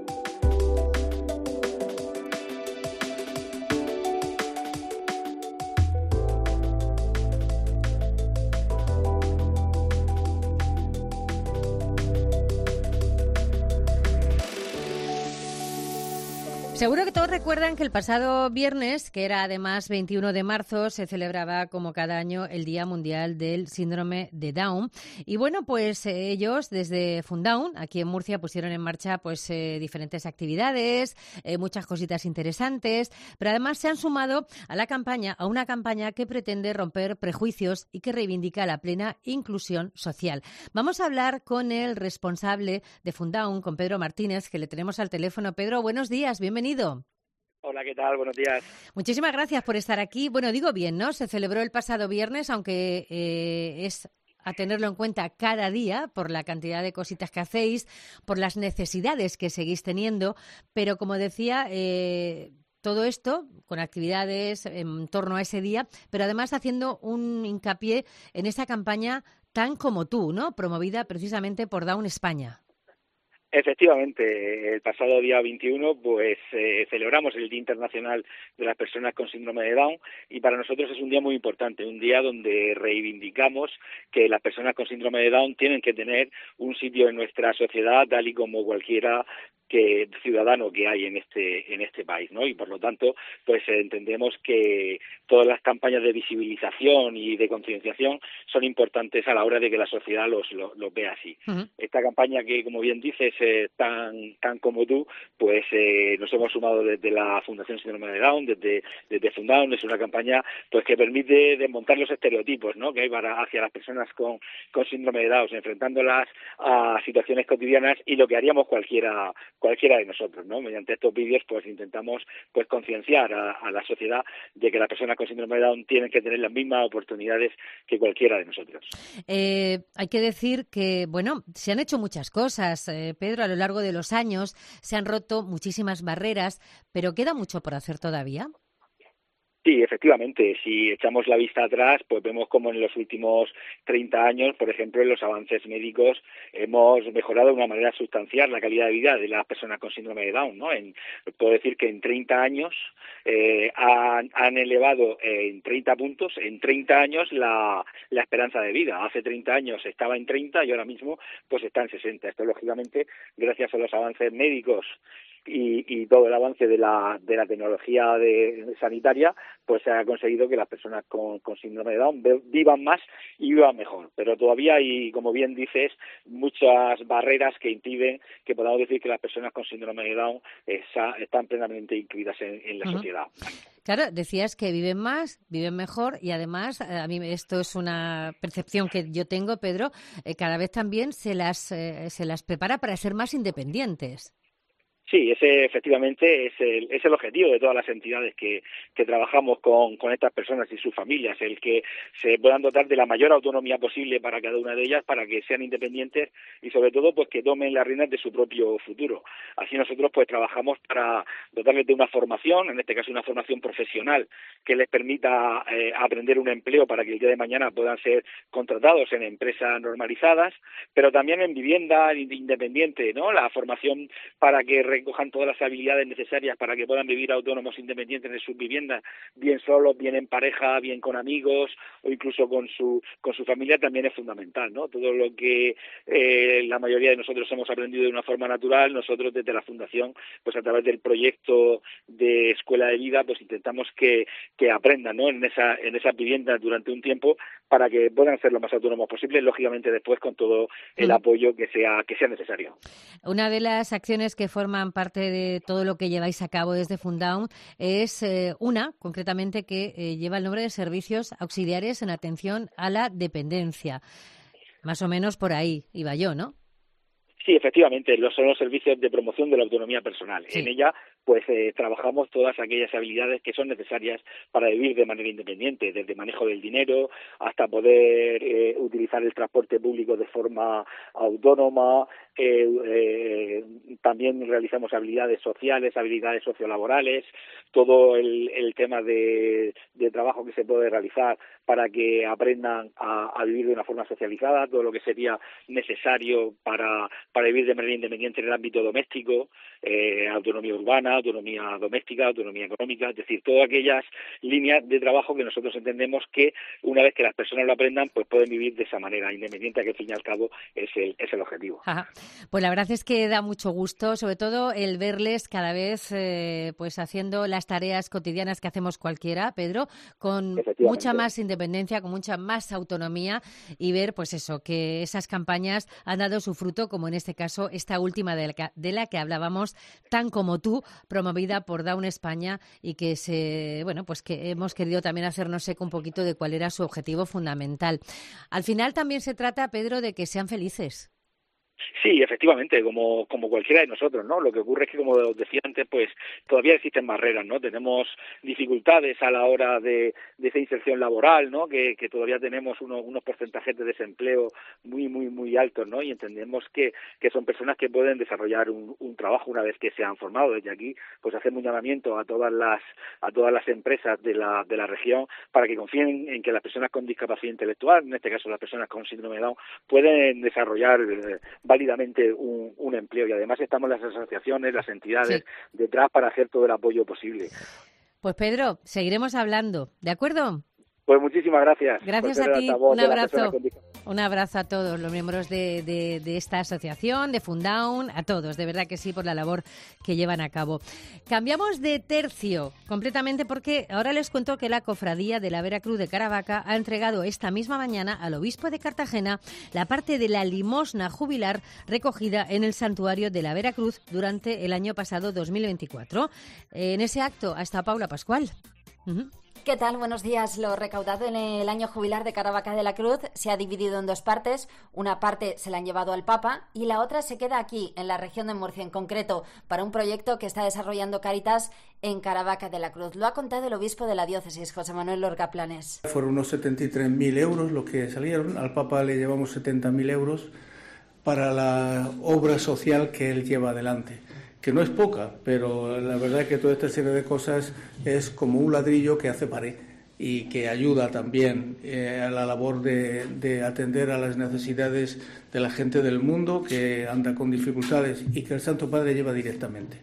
[SPEAKER 4] Seguro que todos recuerdan que el pasado viernes, que era además veintiuno de marzo, se celebraba como cada año el Día Mundial del Síndrome de Down. Y bueno, pues eh, ellos desde Fundown, aquí en Murcia, pusieron en marcha pues eh, diferentes actividades, eh, muchas cositas interesantes, pero además se han sumado a la campaña, a una campaña que pretende romper prejuicios y que reivindica la plena inclusión social. Vamos a hablar con el responsable de Fundown, con Pedro Martínez, que le tenemos al teléfono. Pedro, buenos días, bienvenido.
[SPEAKER 19] Hola, ¿qué tal? Buenos días.
[SPEAKER 4] Muchísimas gracias por estar aquí. Bueno, digo bien, ¿no? Se celebró el pasado viernes, aunque eh, es a tenerlo en cuenta cada día por la cantidad de cositas que hacéis, por las necesidades que seguís teniendo, pero como decía, eh, todo esto con actividades en torno a ese día, pero además haciendo un hincapié en esa campaña tan como tú, ¿no? Promovida precisamente por Down España.
[SPEAKER 19] Efectivamente, el pasado día veintiuno pues eh, celebramos el Día Internacional de las Personas con Síndrome de Down y para nosotros es un día muy importante, un día donde reivindicamos que las personas con síndrome de Down tienen que tener un sitio en nuestra sociedad tal y como cualquiera que ciudadano que hay en este en este país, ¿no? Y por lo tanto, pues eh, entendemos que todas las campañas de visibilización y de concienciación son importantes a la hora de que la sociedad los los, los vea así. Uh-huh. Esta campaña que, como bien dices, eh, tan tan como tú, pues eh, nos hemos sumado desde la Fundación Síndrome de Down, desde desde Fundown. Es una campaña pues que permite desmontar los estereotipos, ¿no? Que hay para hacia las personas con con síndrome de Down, enfrentándolas a situaciones cotidianas y lo que haríamos cualquiera cualquiera de nosotros, ¿no? Mediante estos vídeos pues intentamos pues concienciar a, a la sociedad de que las personas con síndrome de Down tienen que tener las mismas oportunidades que cualquiera de nosotros.
[SPEAKER 4] Eh, hay que decir que, bueno, se han hecho muchas cosas, eh, Pedro, a lo largo de los años, se han roto muchísimas barreras, pero ¿queda mucho por hacer todavía?
[SPEAKER 19] Sí, efectivamente. Si echamos la vista atrás, pues vemos como en los últimos treinta años, por ejemplo, en los avances médicos hemos mejorado de una manera sustancial la calidad de vida de las personas con síndrome de Down, ¿no? En, puedo decir que en treinta años eh, han, han elevado eh, en treinta puntos, en treinta años la, la esperanza de vida. Hace treinta años estaba en treinta y ahora mismo pues está en sesenta. Esto, lógicamente, gracias a los avances médicos y, y todo el avance de la, de la tecnología de, de sanitaria, pues se ha conseguido que las personas con, con síndrome de Down vivan más y vivan mejor. Pero todavía hay, como bien dices, muchas barreras que impiden que podamos decir que las personas con síndrome de Down esa, están plenamente incluidas en, en la uh-huh. sociedad.
[SPEAKER 4] Claro, decías que viven más, viven mejor y además, a mí esto es una percepción que yo tengo, Pedro, eh, cada vez también se las, eh, se las prepara para ser más independientes.
[SPEAKER 19] Sí, ese efectivamente es el, es el objetivo de todas las entidades que, que trabajamos con, con estas personas y sus familias, el que se puedan dotar de la mayor autonomía posible para cada una de ellas, para que sean independientes y sobre todo pues que tomen las riendas de su propio futuro. Así nosotros pues trabajamos para dotarles de una formación, en este caso una formación profesional, que les permita eh, aprender un empleo para que el día de mañana puedan ser contratados en empresas normalizadas, pero también en vivienda independiente, ¿no? La formación para que recojan todas las habilidades necesarias para que puedan vivir autónomos independientes en sus viviendas, bien solos, bien en pareja, bien con amigos o incluso con su con su familia también es fundamental, ¿no? Todo lo que eh, la mayoría de nosotros hemos aprendido de una forma natural, nosotros desde la Fundación, pues a través del proyecto de Escuela de Vida, pues intentamos que, que aprendan, ¿no? En esa en esas viviendas durante un tiempo para que puedan ser lo más autónomos posible, lógicamente después con todo el apoyo que sea que sea necesario.
[SPEAKER 4] Una de las acciones que forman parte de todo lo que lleváis a cabo desde Fundaun es eh, una, concretamente, que eh, lleva el nombre de Servicios Auxiliares en Atención a la Dependencia. Más o menos por ahí iba yo, ¿no?
[SPEAKER 19] Sí, efectivamente, los, son los servicios de promoción de la autonomía personal. Sí. En ella, pues, eh, trabajamos todas aquellas habilidades que son necesarias para vivir de manera independiente, desde manejo del dinero hasta poder eh, utilizar el transporte público de forma autónoma. Eh, eh, también realizamos habilidades sociales, habilidades sociolaborales, todo el, el tema de, de trabajo que se puede realizar para que aprendan a, a vivir de una forma socializada, todo lo que sería necesario para, para vivir de manera independiente en el ámbito doméstico, eh, autonomía urbana, autonomía doméstica, autonomía económica, es decir, todas aquellas líneas de trabajo que nosotros entendemos que una vez que las personas lo aprendan, pues pueden vivir de esa manera independiente, que al fin y al cabo es el, es el objetivo.
[SPEAKER 4] Ajá. Pues la verdad es que da mucho gusto, sobre todo el verles cada vez eh, pues haciendo las tareas cotidianas que hacemos cualquiera, Pedro, con mucha más independencia, con mucha más autonomía y ver pues eso, que esas campañas han dado su fruto, como en este caso esta última de la que, de la que hablábamos, Tan como tú, promovida por Down España y que se bueno pues que hemos querido también hacernos eco un poquito de cuál era su objetivo fundamental. Al final también se trata, Pedro, de que sean felices.
[SPEAKER 19] Sí, efectivamente, como como cualquiera de nosotros, ¿no? Lo que ocurre es que, como os decía antes, pues todavía existen barreras, ¿no? Tenemos dificultades a la hora de, de esa inserción laboral, ¿no? Que, que todavía tenemos unos, unos porcentajes de desempleo muy, muy, muy altos, ¿no? Y entendemos que, que son personas que pueden desarrollar un, un trabajo una vez que se han formado. Desde aquí, pues hacemos un llamamiento a todas las a todas las empresas de la de la región para que confíen en que las personas con discapacidad intelectual, en este caso las personas con síndrome de Down, pueden desarrollar eh, válidamente un, un empleo y además estamos las asociaciones, las entidades sí. detrás para hacer todo el apoyo posible.
[SPEAKER 4] Pues Pedro, seguiremos hablando, ¿de acuerdo?
[SPEAKER 19] Pues muchísimas gracias.
[SPEAKER 4] Gracias a ti, un abrazo. Un abrazo a todos los miembros de, de, de esta asociación, de Fundaun, a todos, de verdad que sí, por la labor que llevan a cabo. Cambiamos de tercio completamente porque ahora les cuento que la Cofradía de la Veracruz de Caravaca ha entregado esta misma mañana al obispo de Cartagena la parte de la limosna jubilar recogida en el santuario de la Veracruz durante el año pasado dos mil veinticuatro. En ese acto ha estado Paula Pascual. Uh-huh.
[SPEAKER 20] ¿Qué tal? Buenos días. Lo recaudado en el año jubilar de Caravaca de la Cruz se ha dividido en dos partes. Una parte se la han llevado al Papa y la otra se queda aquí, en la región de Murcia en concreto, para un proyecto que está desarrollando Cáritas en Caravaca de la Cruz. Lo ha contado el obispo de la diócesis, José Manuel Lorca Planes.
[SPEAKER 21] Fueron unos setenta y tres mil euros los que salieron. Al Papa le llevamos setenta mil euros para la obra social que él lleva adelante. Que no es poca, pero la verdad es que toda esta serie de cosas es como un ladrillo que hace pared y que ayuda también eh, a la labor de, de atender a las necesidades de la gente del mundo que anda con dificultades y que el Santo Padre lleva directamente.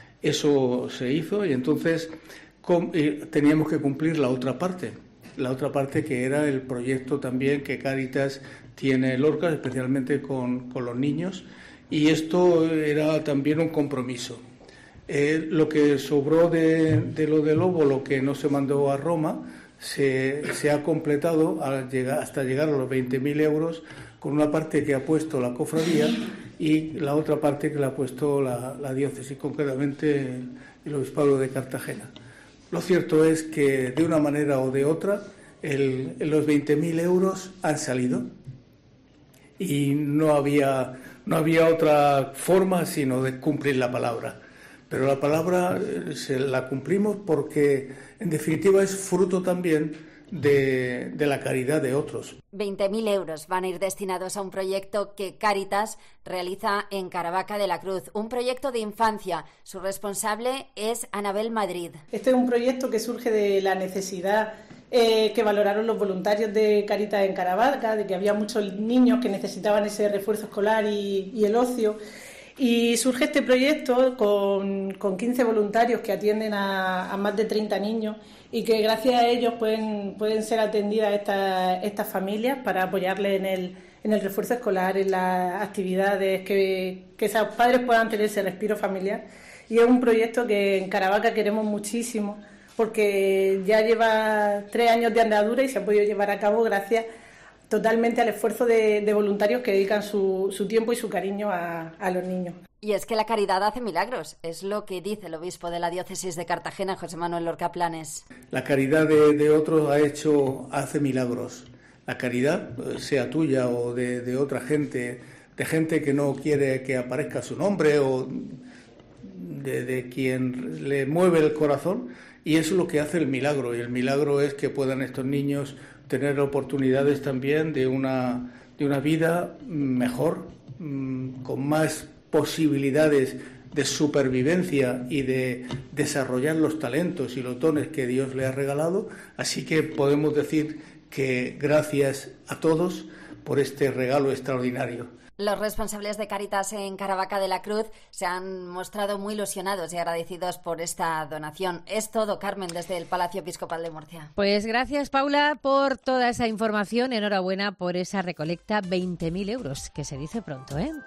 [SPEAKER 21] Eso se hizo y entonces com- eh, teníamos que cumplir la otra parte, la otra parte que era el proyecto también que Cáritas tiene en Lorca, especialmente con, con los niños. Y esto era también un compromiso. Eh, lo que sobró de, de lo del óvulo que no se mandó a Roma se, se ha completado al llegar, hasta llegar a los veinte mil euros, con una parte que ha puesto la cofradía y la otra parte que la ha puesto la, la diócesis, concretamente el, el obispado de Cartagena. Lo cierto es que de una manera o de otra el, los veinte mil euros han salido y no había, no había otra forma sino de cumplir la palabra. Pero la palabra eh, se la cumplimos porque, en definitiva, es fruto también de, de la caridad de otros.
[SPEAKER 20] veinte mil euros van a ir destinados a un proyecto que Cáritas realiza en Caravaca de la Cruz, un proyecto de infancia. Su responsable es Anabel Madrid.
[SPEAKER 18] Este es un proyecto que surge de la necesidad eh, que valoraron los voluntarios de Cáritas en Caravaca, de que había muchos niños que necesitaban ese refuerzo escolar y, y el ocio. Y surge este proyecto con, con quince voluntarios que atienden a, a más de treinta niños y que gracias a ellos pueden, pueden ser atendidas estas, estas familias para apoyarles en el, en el refuerzo escolar, en las actividades, que, que esos padres puedan tener ese respiro familiar. Y es un proyecto que en Caravaca queremos muchísimo porque ya lleva tres años de andadura y se ha podido llevar a cabo gracias totalmente al esfuerzo de, de voluntarios que dedican su, su tiempo y su cariño a, a los niños.
[SPEAKER 20] Y es que la caridad hace milagros, es lo que dice el obispo de la diócesis de Cartagena, José Manuel Lorca Planes.
[SPEAKER 21] La caridad de, de otros ha hecho, hace milagros. La caridad, sea tuya o de, de otra gente, de gente que no quiere que aparezca su nombre o de, de quien le mueve el corazón, y eso es lo que hace el milagro. Y el milagro es que puedan estos niños tener oportunidades también de una, de una vida mejor, con más posibilidades de supervivencia y de desarrollar los talentos y los dones que Dios le ha regalado. Así que podemos decir que gracias a todos por este regalo extraordinario.
[SPEAKER 20] Los responsables de Cáritas en Caravaca de la Cruz se han mostrado muy ilusionados y agradecidos por esta donación. Es todo, Carmen, desde el Palacio Episcopal de Murcia.
[SPEAKER 4] Pues gracias, Paula, por toda esa información. Enhorabuena por esa recolecta, veinte mil euros, que se dice pronto, ¿eh?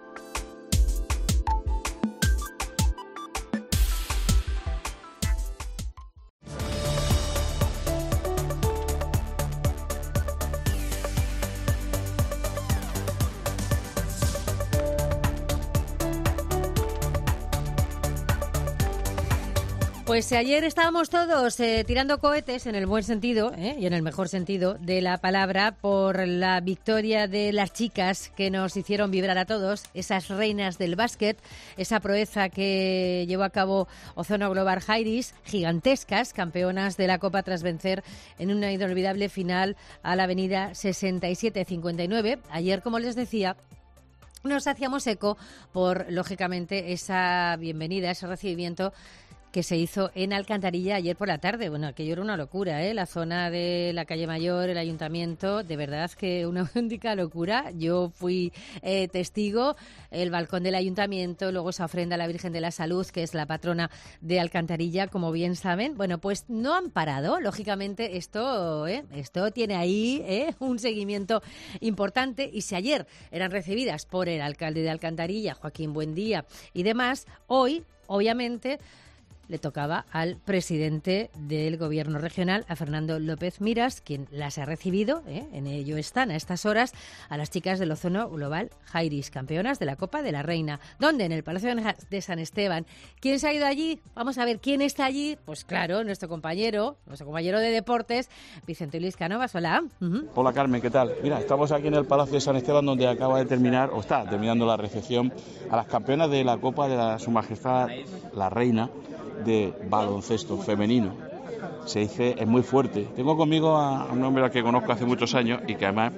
[SPEAKER 4] Pues ayer estábamos todos eh, tirando cohetes en el buen sentido eh, y en el mejor sentido de la palabra por la victoria de las chicas que nos hicieron vibrar a todos, esas reinas del básquet, esa proeza que llevó a cabo Ozono Global Jairis, gigantescas, campeonas de la Copa tras vencer en una inolvidable final a la avenida sesenta y siete cincuenta y nueve. Ayer, como les decía, nos hacíamos eco por, lógicamente, esa bienvenida, ese recibimiento que se hizo en Alcantarilla ayer por la tarde. Bueno, aquello era una locura, ¿eh? La zona de la calle Mayor, el ayuntamiento, de verdad que una auténtica locura. Yo fui eh, testigo, el balcón del ayuntamiento, luego esa ofrenda a la Virgen de la Salud, que es la patrona de Alcantarilla, como bien saben. Bueno, pues no han parado, lógicamente esto, ¿eh? esto tiene ahí ¿eh? un seguimiento importante, y si ayer eran recibidas por el alcalde de Alcantarilla, Joaquín Buendía, y demás, hoy, obviamente, le tocaba al presidente del Gobierno regional, a Fernando López Miras, quien las ha recibido, ¿eh? en ello están a estas horas, a las chicas del Ozono Global Jairis, campeonas de la Copa de la Reina. ¿Dónde? En el Palacio de San Esteban. ¿Quién se ha ido allí? Vamos a ver quién está allí. Pues claro, nuestro compañero, nuestro compañero de deportes, Vicente Luis Cánovas. Hola. Uh-huh.
[SPEAKER 1] Hola, Carmen, ¿qué tal? Mira, estamos aquí en el Palacio de San Esteban, donde acaba de terminar, o está terminando la recepción a las campeonas de la Copa de la, Su Majestad la Reina de baloncesto femenino. Se dice, es muy fuerte. Tengo conmigo a un hombre al que conozco hace muchos años y que además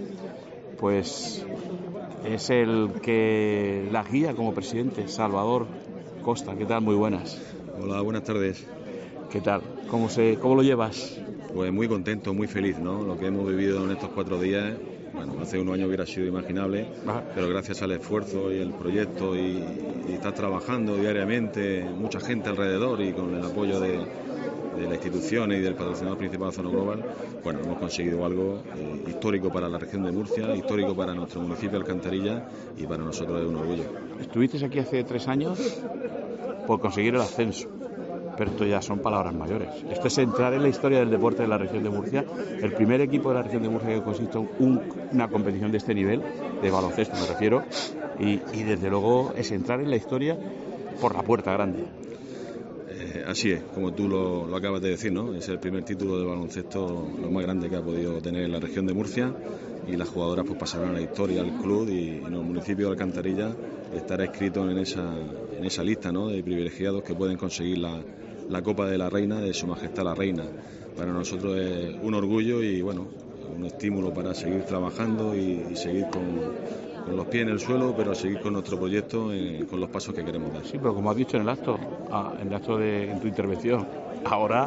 [SPEAKER 1] pues es el que la guía como presidente, Salvador Costa. ¿Qué tal? Muy buenas.
[SPEAKER 12] Hola, buenas tardes.
[SPEAKER 1] ¿Qué tal? ¿Cómo se cómo lo llevas?
[SPEAKER 12] Pues muy contento, muy feliz, ¿no? Lo que hemos vivido en estos cuatro días, bueno, hace unos años hubiera sido imaginable, Ajá. pero gracias al esfuerzo y el proyecto y, y estar trabajando diariamente, mucha gente alrededor y con el apoyo de, de la institución y del patrocinador principal de Zona Global, bueno, hemos conseguido algo eh, histórico para la región de Murcia, histórico para nuestro municipio de Alcantarilla y para nosotros es un orgullo.
[SPEAKER 1] Estuvisteis aquí hace tres años por conseguir el ascenso, pero esto ya son palabras mayores. Esto es entrar en la historia del deporte de la región de Murcia, el primer equipo de la región de Murcia que consiste en un, una competición de este nivel, de baloncesto me refiero, y, y desde luego es entrar en la historia por la puerta grande.
[SPEAKER 12] Eh, así es, como tú lo, lo acabas de decir, ¿no? Es el primer título de baloncesto lo más grande que ha podido tener la región de Murcia y las jugadoras pues pasarán a la historia al club y en el municipio de Alcantarilla estará escrito en esa, en esa lista, ¿no?, de privilegiados que pueden conseguir la, la Copa de la Reina, de Su Majestad la Reina. Para nosotros es un orgullo y bueno, un estímulo para seguir trabajando y, y seguir con, con los pies en el suelo, pero seguir con nuestro proyecto, eh, con los pasos que queremos dar.
[SPEAKER 1] Sí, pero como has dicho en el acto, ah, en el acto de en tu intervención, ahora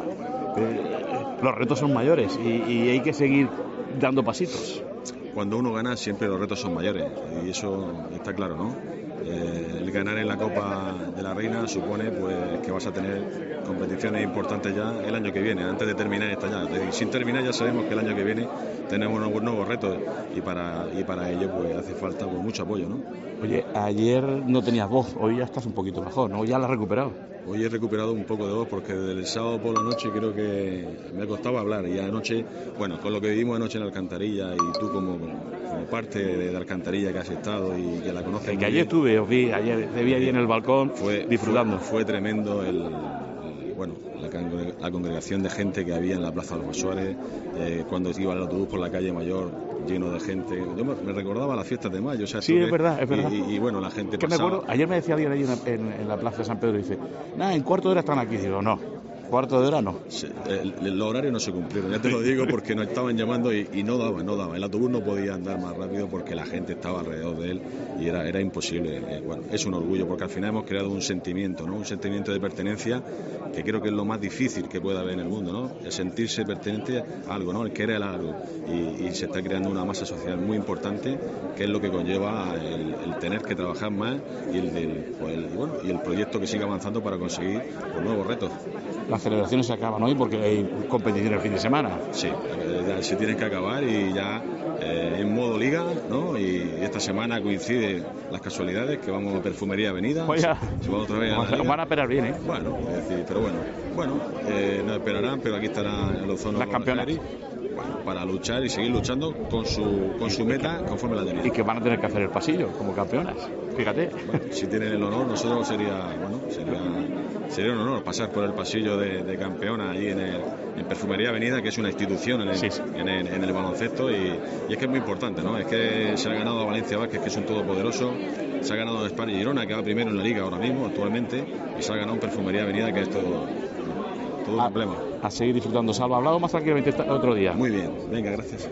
[SPEAKER 1] eh, los retos son mayores y, y hay que seguir dando pasitos.
[SPEAKER 12] Cuando uno gana siempre los retos son mayores y eso está claro, ¿no? Eh, el ganar en la Copa de la Reina supone pues que vas a tener competiciones importantes ya el año que viene, antes de terminar esta ya. Y sin terminar ya sabemos que el año que viene tenemos unos nuevos retos y para y para ello pues hace falta pues, mucho apoyo, ¿no?
[SPEAKER 1] Oye, ayer no tenías voz, hoy ya estás un poquito mejor, ¿no? Ya la has recuperado.
[SPEAKER 12] Hoy he recuperado un poco de voz porque desde el sábado por la noche creo que me costaba hablar y anoche, bueno, con lo que vivimos anoche en Alcantarilla y tú como, como parte de, de Alcantarilla que has estado y que la conoces.
[SPEAKER 1] El que ayer estuve, os vi, ayer te vi ahí en el balcón fue, disfrutando.
[SPEAKER 12] Fue, fue tremendo el, el bueno, la, la congregación de gente que había en la Plaza Alba Suárez, eh, cuando iba el autobús por la calle Mayor lleno de gente. Yo me, me recordaba las fiestas de mayo. O sea,
[SPEAKER 1] sí, es verdad, es verdad.
[SPEAKER 12] Y, y, y bueno, la gente
[SPEAKER 1] que
[SPEAKER 12] pasaba.
[SPEAKER 1] Me acuerdo, ayer me decía alguien ahí en, en, en la Plaza de San Pedro, y dice, nada, en cuarto de hora están aquí. Digo, no, cuarto de hora no.
[SPEAKER 12] Sí, el, el, los horarios no se cumplieron, ya te lo digo, porque nos estaban llamando y, y no daba, no daba. El autobús no podía andar más rápido porque la gente estaba alrededor de él y era, era imposible. Eh, bueno, es un orgullo porque al final hemos creado un sentimiento, ¿no? Un sentimiento de pertenencia que creo que es lo más difícil que pueda haber en el mundo, ¿no? El sentirse pertenente a algo, ¿no? El querer algo. Y, y se está creando una masa social muy importante que es lo que conlleva el, el tener que trabajar más y el, el, pues el, bueno, y el proyecto que siga avanzando para conseguir pues, nuevos retos.
[SPEAKER 1] Las celebraciones se acaban hoy porque hay competición el fin de semana.
[SPEAKER 12] Sí, ya se tienen que acabar y ya eh, en modo liga, ¿no? Y esta semana coincide las casualidades que vamos a Perfumería Avenida.
[SPEAKER 1] Pues ya,
[SPEAKER 12] se va otra vez a
[SPEAKER 1] la van a esperar bien, ¿eh?
[SPEAKER 12] Bueno, es decir, pero bueno, bueno, eh, nos esperarán, pero aquí estará el Ozono.
[SPEAKER 1] Las campeonas.
[SPEAKER 12] Bueno, para luchar y seguir luchando con su con su meta conforme la tenían.
[SPEAKER 1] Y que van a tener que hacer el pasillo como campeonas, fíjate.
[SPEAKER 12] Bueno, si tienen el honor, nosotros sería, bueno, sería, sería un honor pasar por el pasillo de, de campeona allí en, el, en Perfumería Avenida, que es una institución en el, sí, sí. En el, en el baloncesto y, y es que es muy importante, ¿no? Es que se ha ganado a Valencia Vázquez, que es un todopoderoso, se ha ganado a España Girona, que va primero en la liga ahora mismo, actualmente, y se ha ganado en Perfumería Avenida, que es todo... todo un
[SPEAKER 1] a,
[SPEAKER 12] problema.
[SPEAKER 1] A seguir disfrutando. Salva, hablamos más tranquilamente otro día.
[SPEAKER 12] Muy bien, venga, gracias.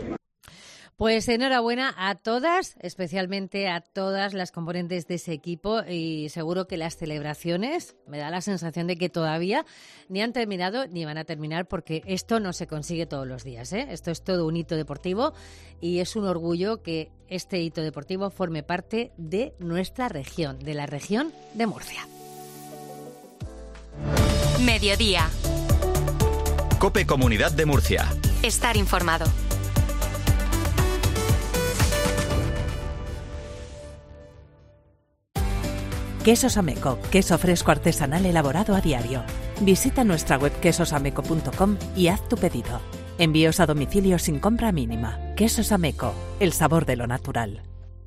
[SPEAKER 4] Pues enhorabuena a todas, especialmente a todas las componentes de ese equipo y seguro que las celebraciones, me da la sensación de que todavía ni han terminado ni van a terminar porque esto no se consigue todos los días, ¿eh? Esto es todo un hito deportivo y es un orgullo que este hito deportivo forme parte de nuestra región, de la región de Murcia.
[SPEAKER 3] Mediodía.
[SPEAKER 2] COPE Comunidad de Murcia.
[SPEAKER 3] Estar informado.
[SPEAKER 7] Quesos Ameco, queso fresco artesanal elaborado a diario. Visita nuestra web quesosameco punto com y haz tu pedido. Envíos a domicilio sin compra mínima. Quesos Ameco, el sabor de lo natural.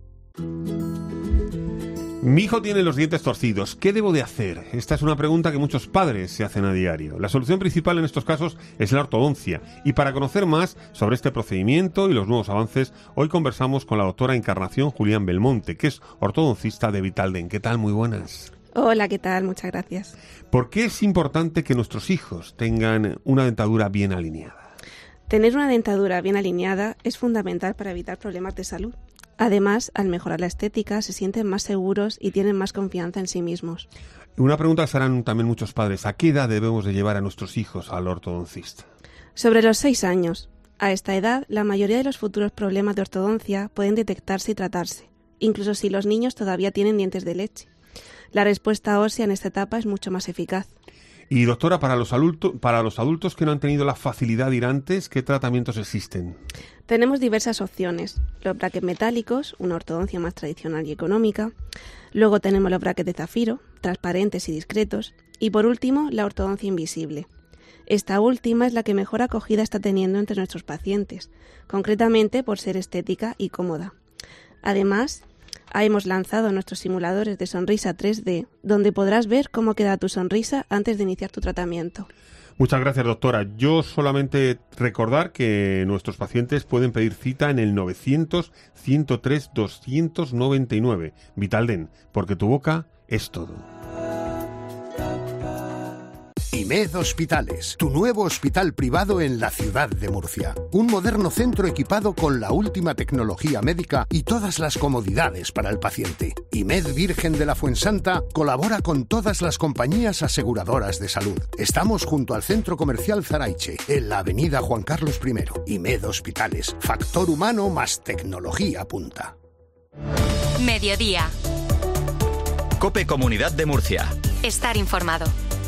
[SPEAKER 5] Mi hijo tiene los dientes torcidos. ¿Qué debo de hacer? Esta es una pregunta que muchos padres se hacen a diario. La solución principal en estos casos es la ortodoncia. Y para conocer más sobre este procedimiento y los nuevos avances, hoy conversamos con la doctora Encarnación Julián Belmonte, que es ortodoncista de Vitalden. ¿Qué tal? Muy buenas.
[SPEAKER 9] Hola, ¿qué tal? Muchas gracias.
[SPEAKER 5] ¿Por qué es importante que nuestros hijos tengan una dentadura bien alineada?
[SPEAKER 9] Tener una dentadura bien alineada es fundamental para evitar problemas de salud. Además, al mejorar la estética, se sienten más seguros y tienen más confianza en sí mismos.
[SPEAKER 5] Una pregunta que se harán también muchos padres. ¿A qué edad debemos de llevar a nuestros hijos al ortodoncista?
[SPEAKER 9] Sobre los seis años. A esta edad, la mayoría de los futuros problemas de ortodoncia pueden detectarse y tratarse, incluso si los niños todavía tienen dientes de leche. La respuesta ósea en esta etapa es mucho más eficaz.
[SPEAKER 5] Y doctora, para los, adulto, para los adultos que no han tenido la facilidad de ir antes, ¿qué tratamientos existen?
[SPEAKER 9] Tenemos diversas opciones. Los brackets metálicos, una ortodoncia más tradicional y económica. Luego tenemos los brackets de zafiro, transparentes y discretos. Y por último, la ortodoncia invisible. Esta última es la que mejor acogida está teniendo entre nuestros pacientes, concretamente por ser estética y cómoda. Además, hemos lanzado nuestros simuladores de sonrisa tres D, donde podrás ver cómo queda tu sonrisa antes de iniciar tu tratamiento.
[SPEAKER 5] Muchas gracias, doctora. Yo solamente recordar que nuestros pacientes pueden pedir cita en el novecientos, ciento tres, doscientos noventa y nueve. Vitalden, porque tu boca es todo.
[SPEAKER 6] IMED Hospitales, tu nuevo hospital privado en la ciudad de Murcia. Un moderno centro equipado con la última tecnología médica y todas las comodidades para el paciente. IMED Virgen de la Fuensanta colabora con todas las compañías aseguradoras de salud. Estamos junto al Centro Comercial Zaraiche, en la avenida Juan Carlos primero. IMED Hospitales, factor humano más tecnología punta.
[SPEAKER 3] Mediodía.
[SPEAKER 2] COPE Comunidad de Murcia.
[SPEAKER 3] Estar informado.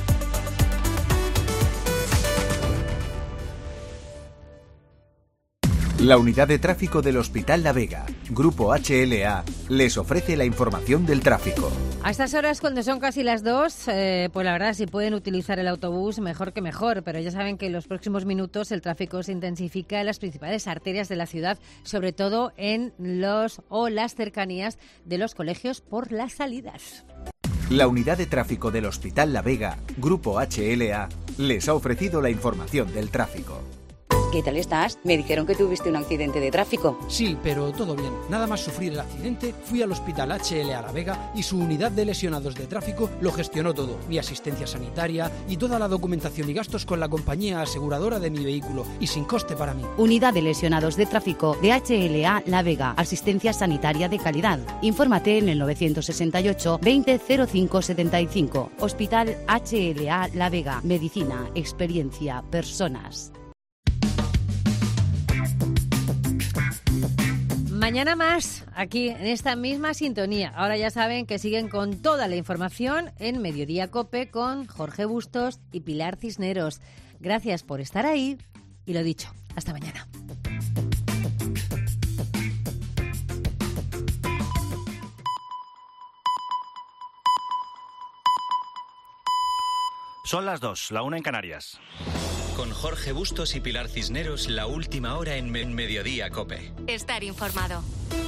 [SPEAKER 8] La unidad de tráfico del Hospital La Vega, Grupo H L A, les ofrece la información del tráfico.
[SPEAKER 4] A estas horas, cuando son casi las dos, eh, pues la verdad, si pueden utilizar el autobús, mejor que mejor. Pero ya saben que en los próximos minutos el tráfico se intensifica en las principales arterias de la ciudad, sobre todo en los o las cercanías de los colegios por las salidas.
[SPEAKER 8] La unidad de tráfico del Hospital La Vega, Grupo H L A, les ha ofrecido la información del tráfico.
[SPEAKER 22] ¿Qué tal estás? Me dijeron que tuviste un accidente de tráfico.
[SPEAKER 23] Sí, pero todo bien. Nada más sufrir el accidente, fui al Hospital H L A La Vega y su unidad de lesionados de tráfico lo gestionó todo. Mi asistencia sanitaria y toda la documentación y gastos con la compañía aseguradora de mi vehículo y sin coste para mí.
[SPEAKER 22] Unidad de lesionados de tráfico de H L A La Vega. Asistencia sanitaria de calidad. Infórmate en el novecientos sesenta y ocho, veinte, cero cinco setenta y cinco. Hospital H L A La Vega. Medicina, experiencia, personas.
[SPEAKER 4] Mañana más, aquí en esta misma sintonía. Ahora ya saben que siguen con toda la información en Mediodía COPE con Jorge Bustos y Pilar Cisneros. Gracias por estar ahí y lo dicho, hasta mañana.
[SPEAKER 24] Son las dos, la una en Canarias.
[SPEAKER 2] Con Jorge Bustos y Pilar Cisneros, la última hora en Me- Mediodía COPE.
[SPEAKER 3] Estar informado.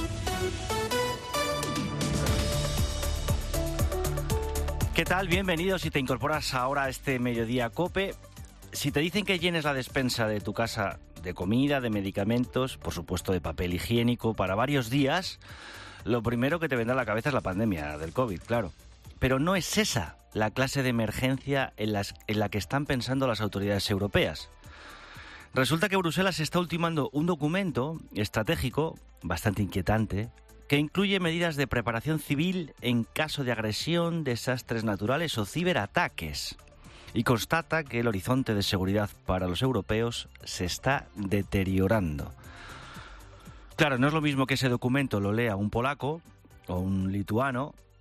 [SPEAKER 24] ¿Qué tal? Bienvenidos si te incorporas ahora a este Mediodía COPE. Si te dicen que llenes la despensa de tu casa de comida, de medicamentos, por supuesto de papel higiénico para varios días, lo primero que te vendrá a la cabeza es la pandemia del COVID, claro. Pero no es esa la clase de emergencia en, las, en la que están pensando las autoridades europeas. Resulta que Bruselas está ultimando un documento estratégico bastante inquietante que incluye medidas de preparación civil en caso de agresión, desastres naturales o ciberataques. Y constata que el horizonte de seguridad para los europeos se está deteriorando. Claro, no es lo mismo que ese documento lo lea un polaco o un lituano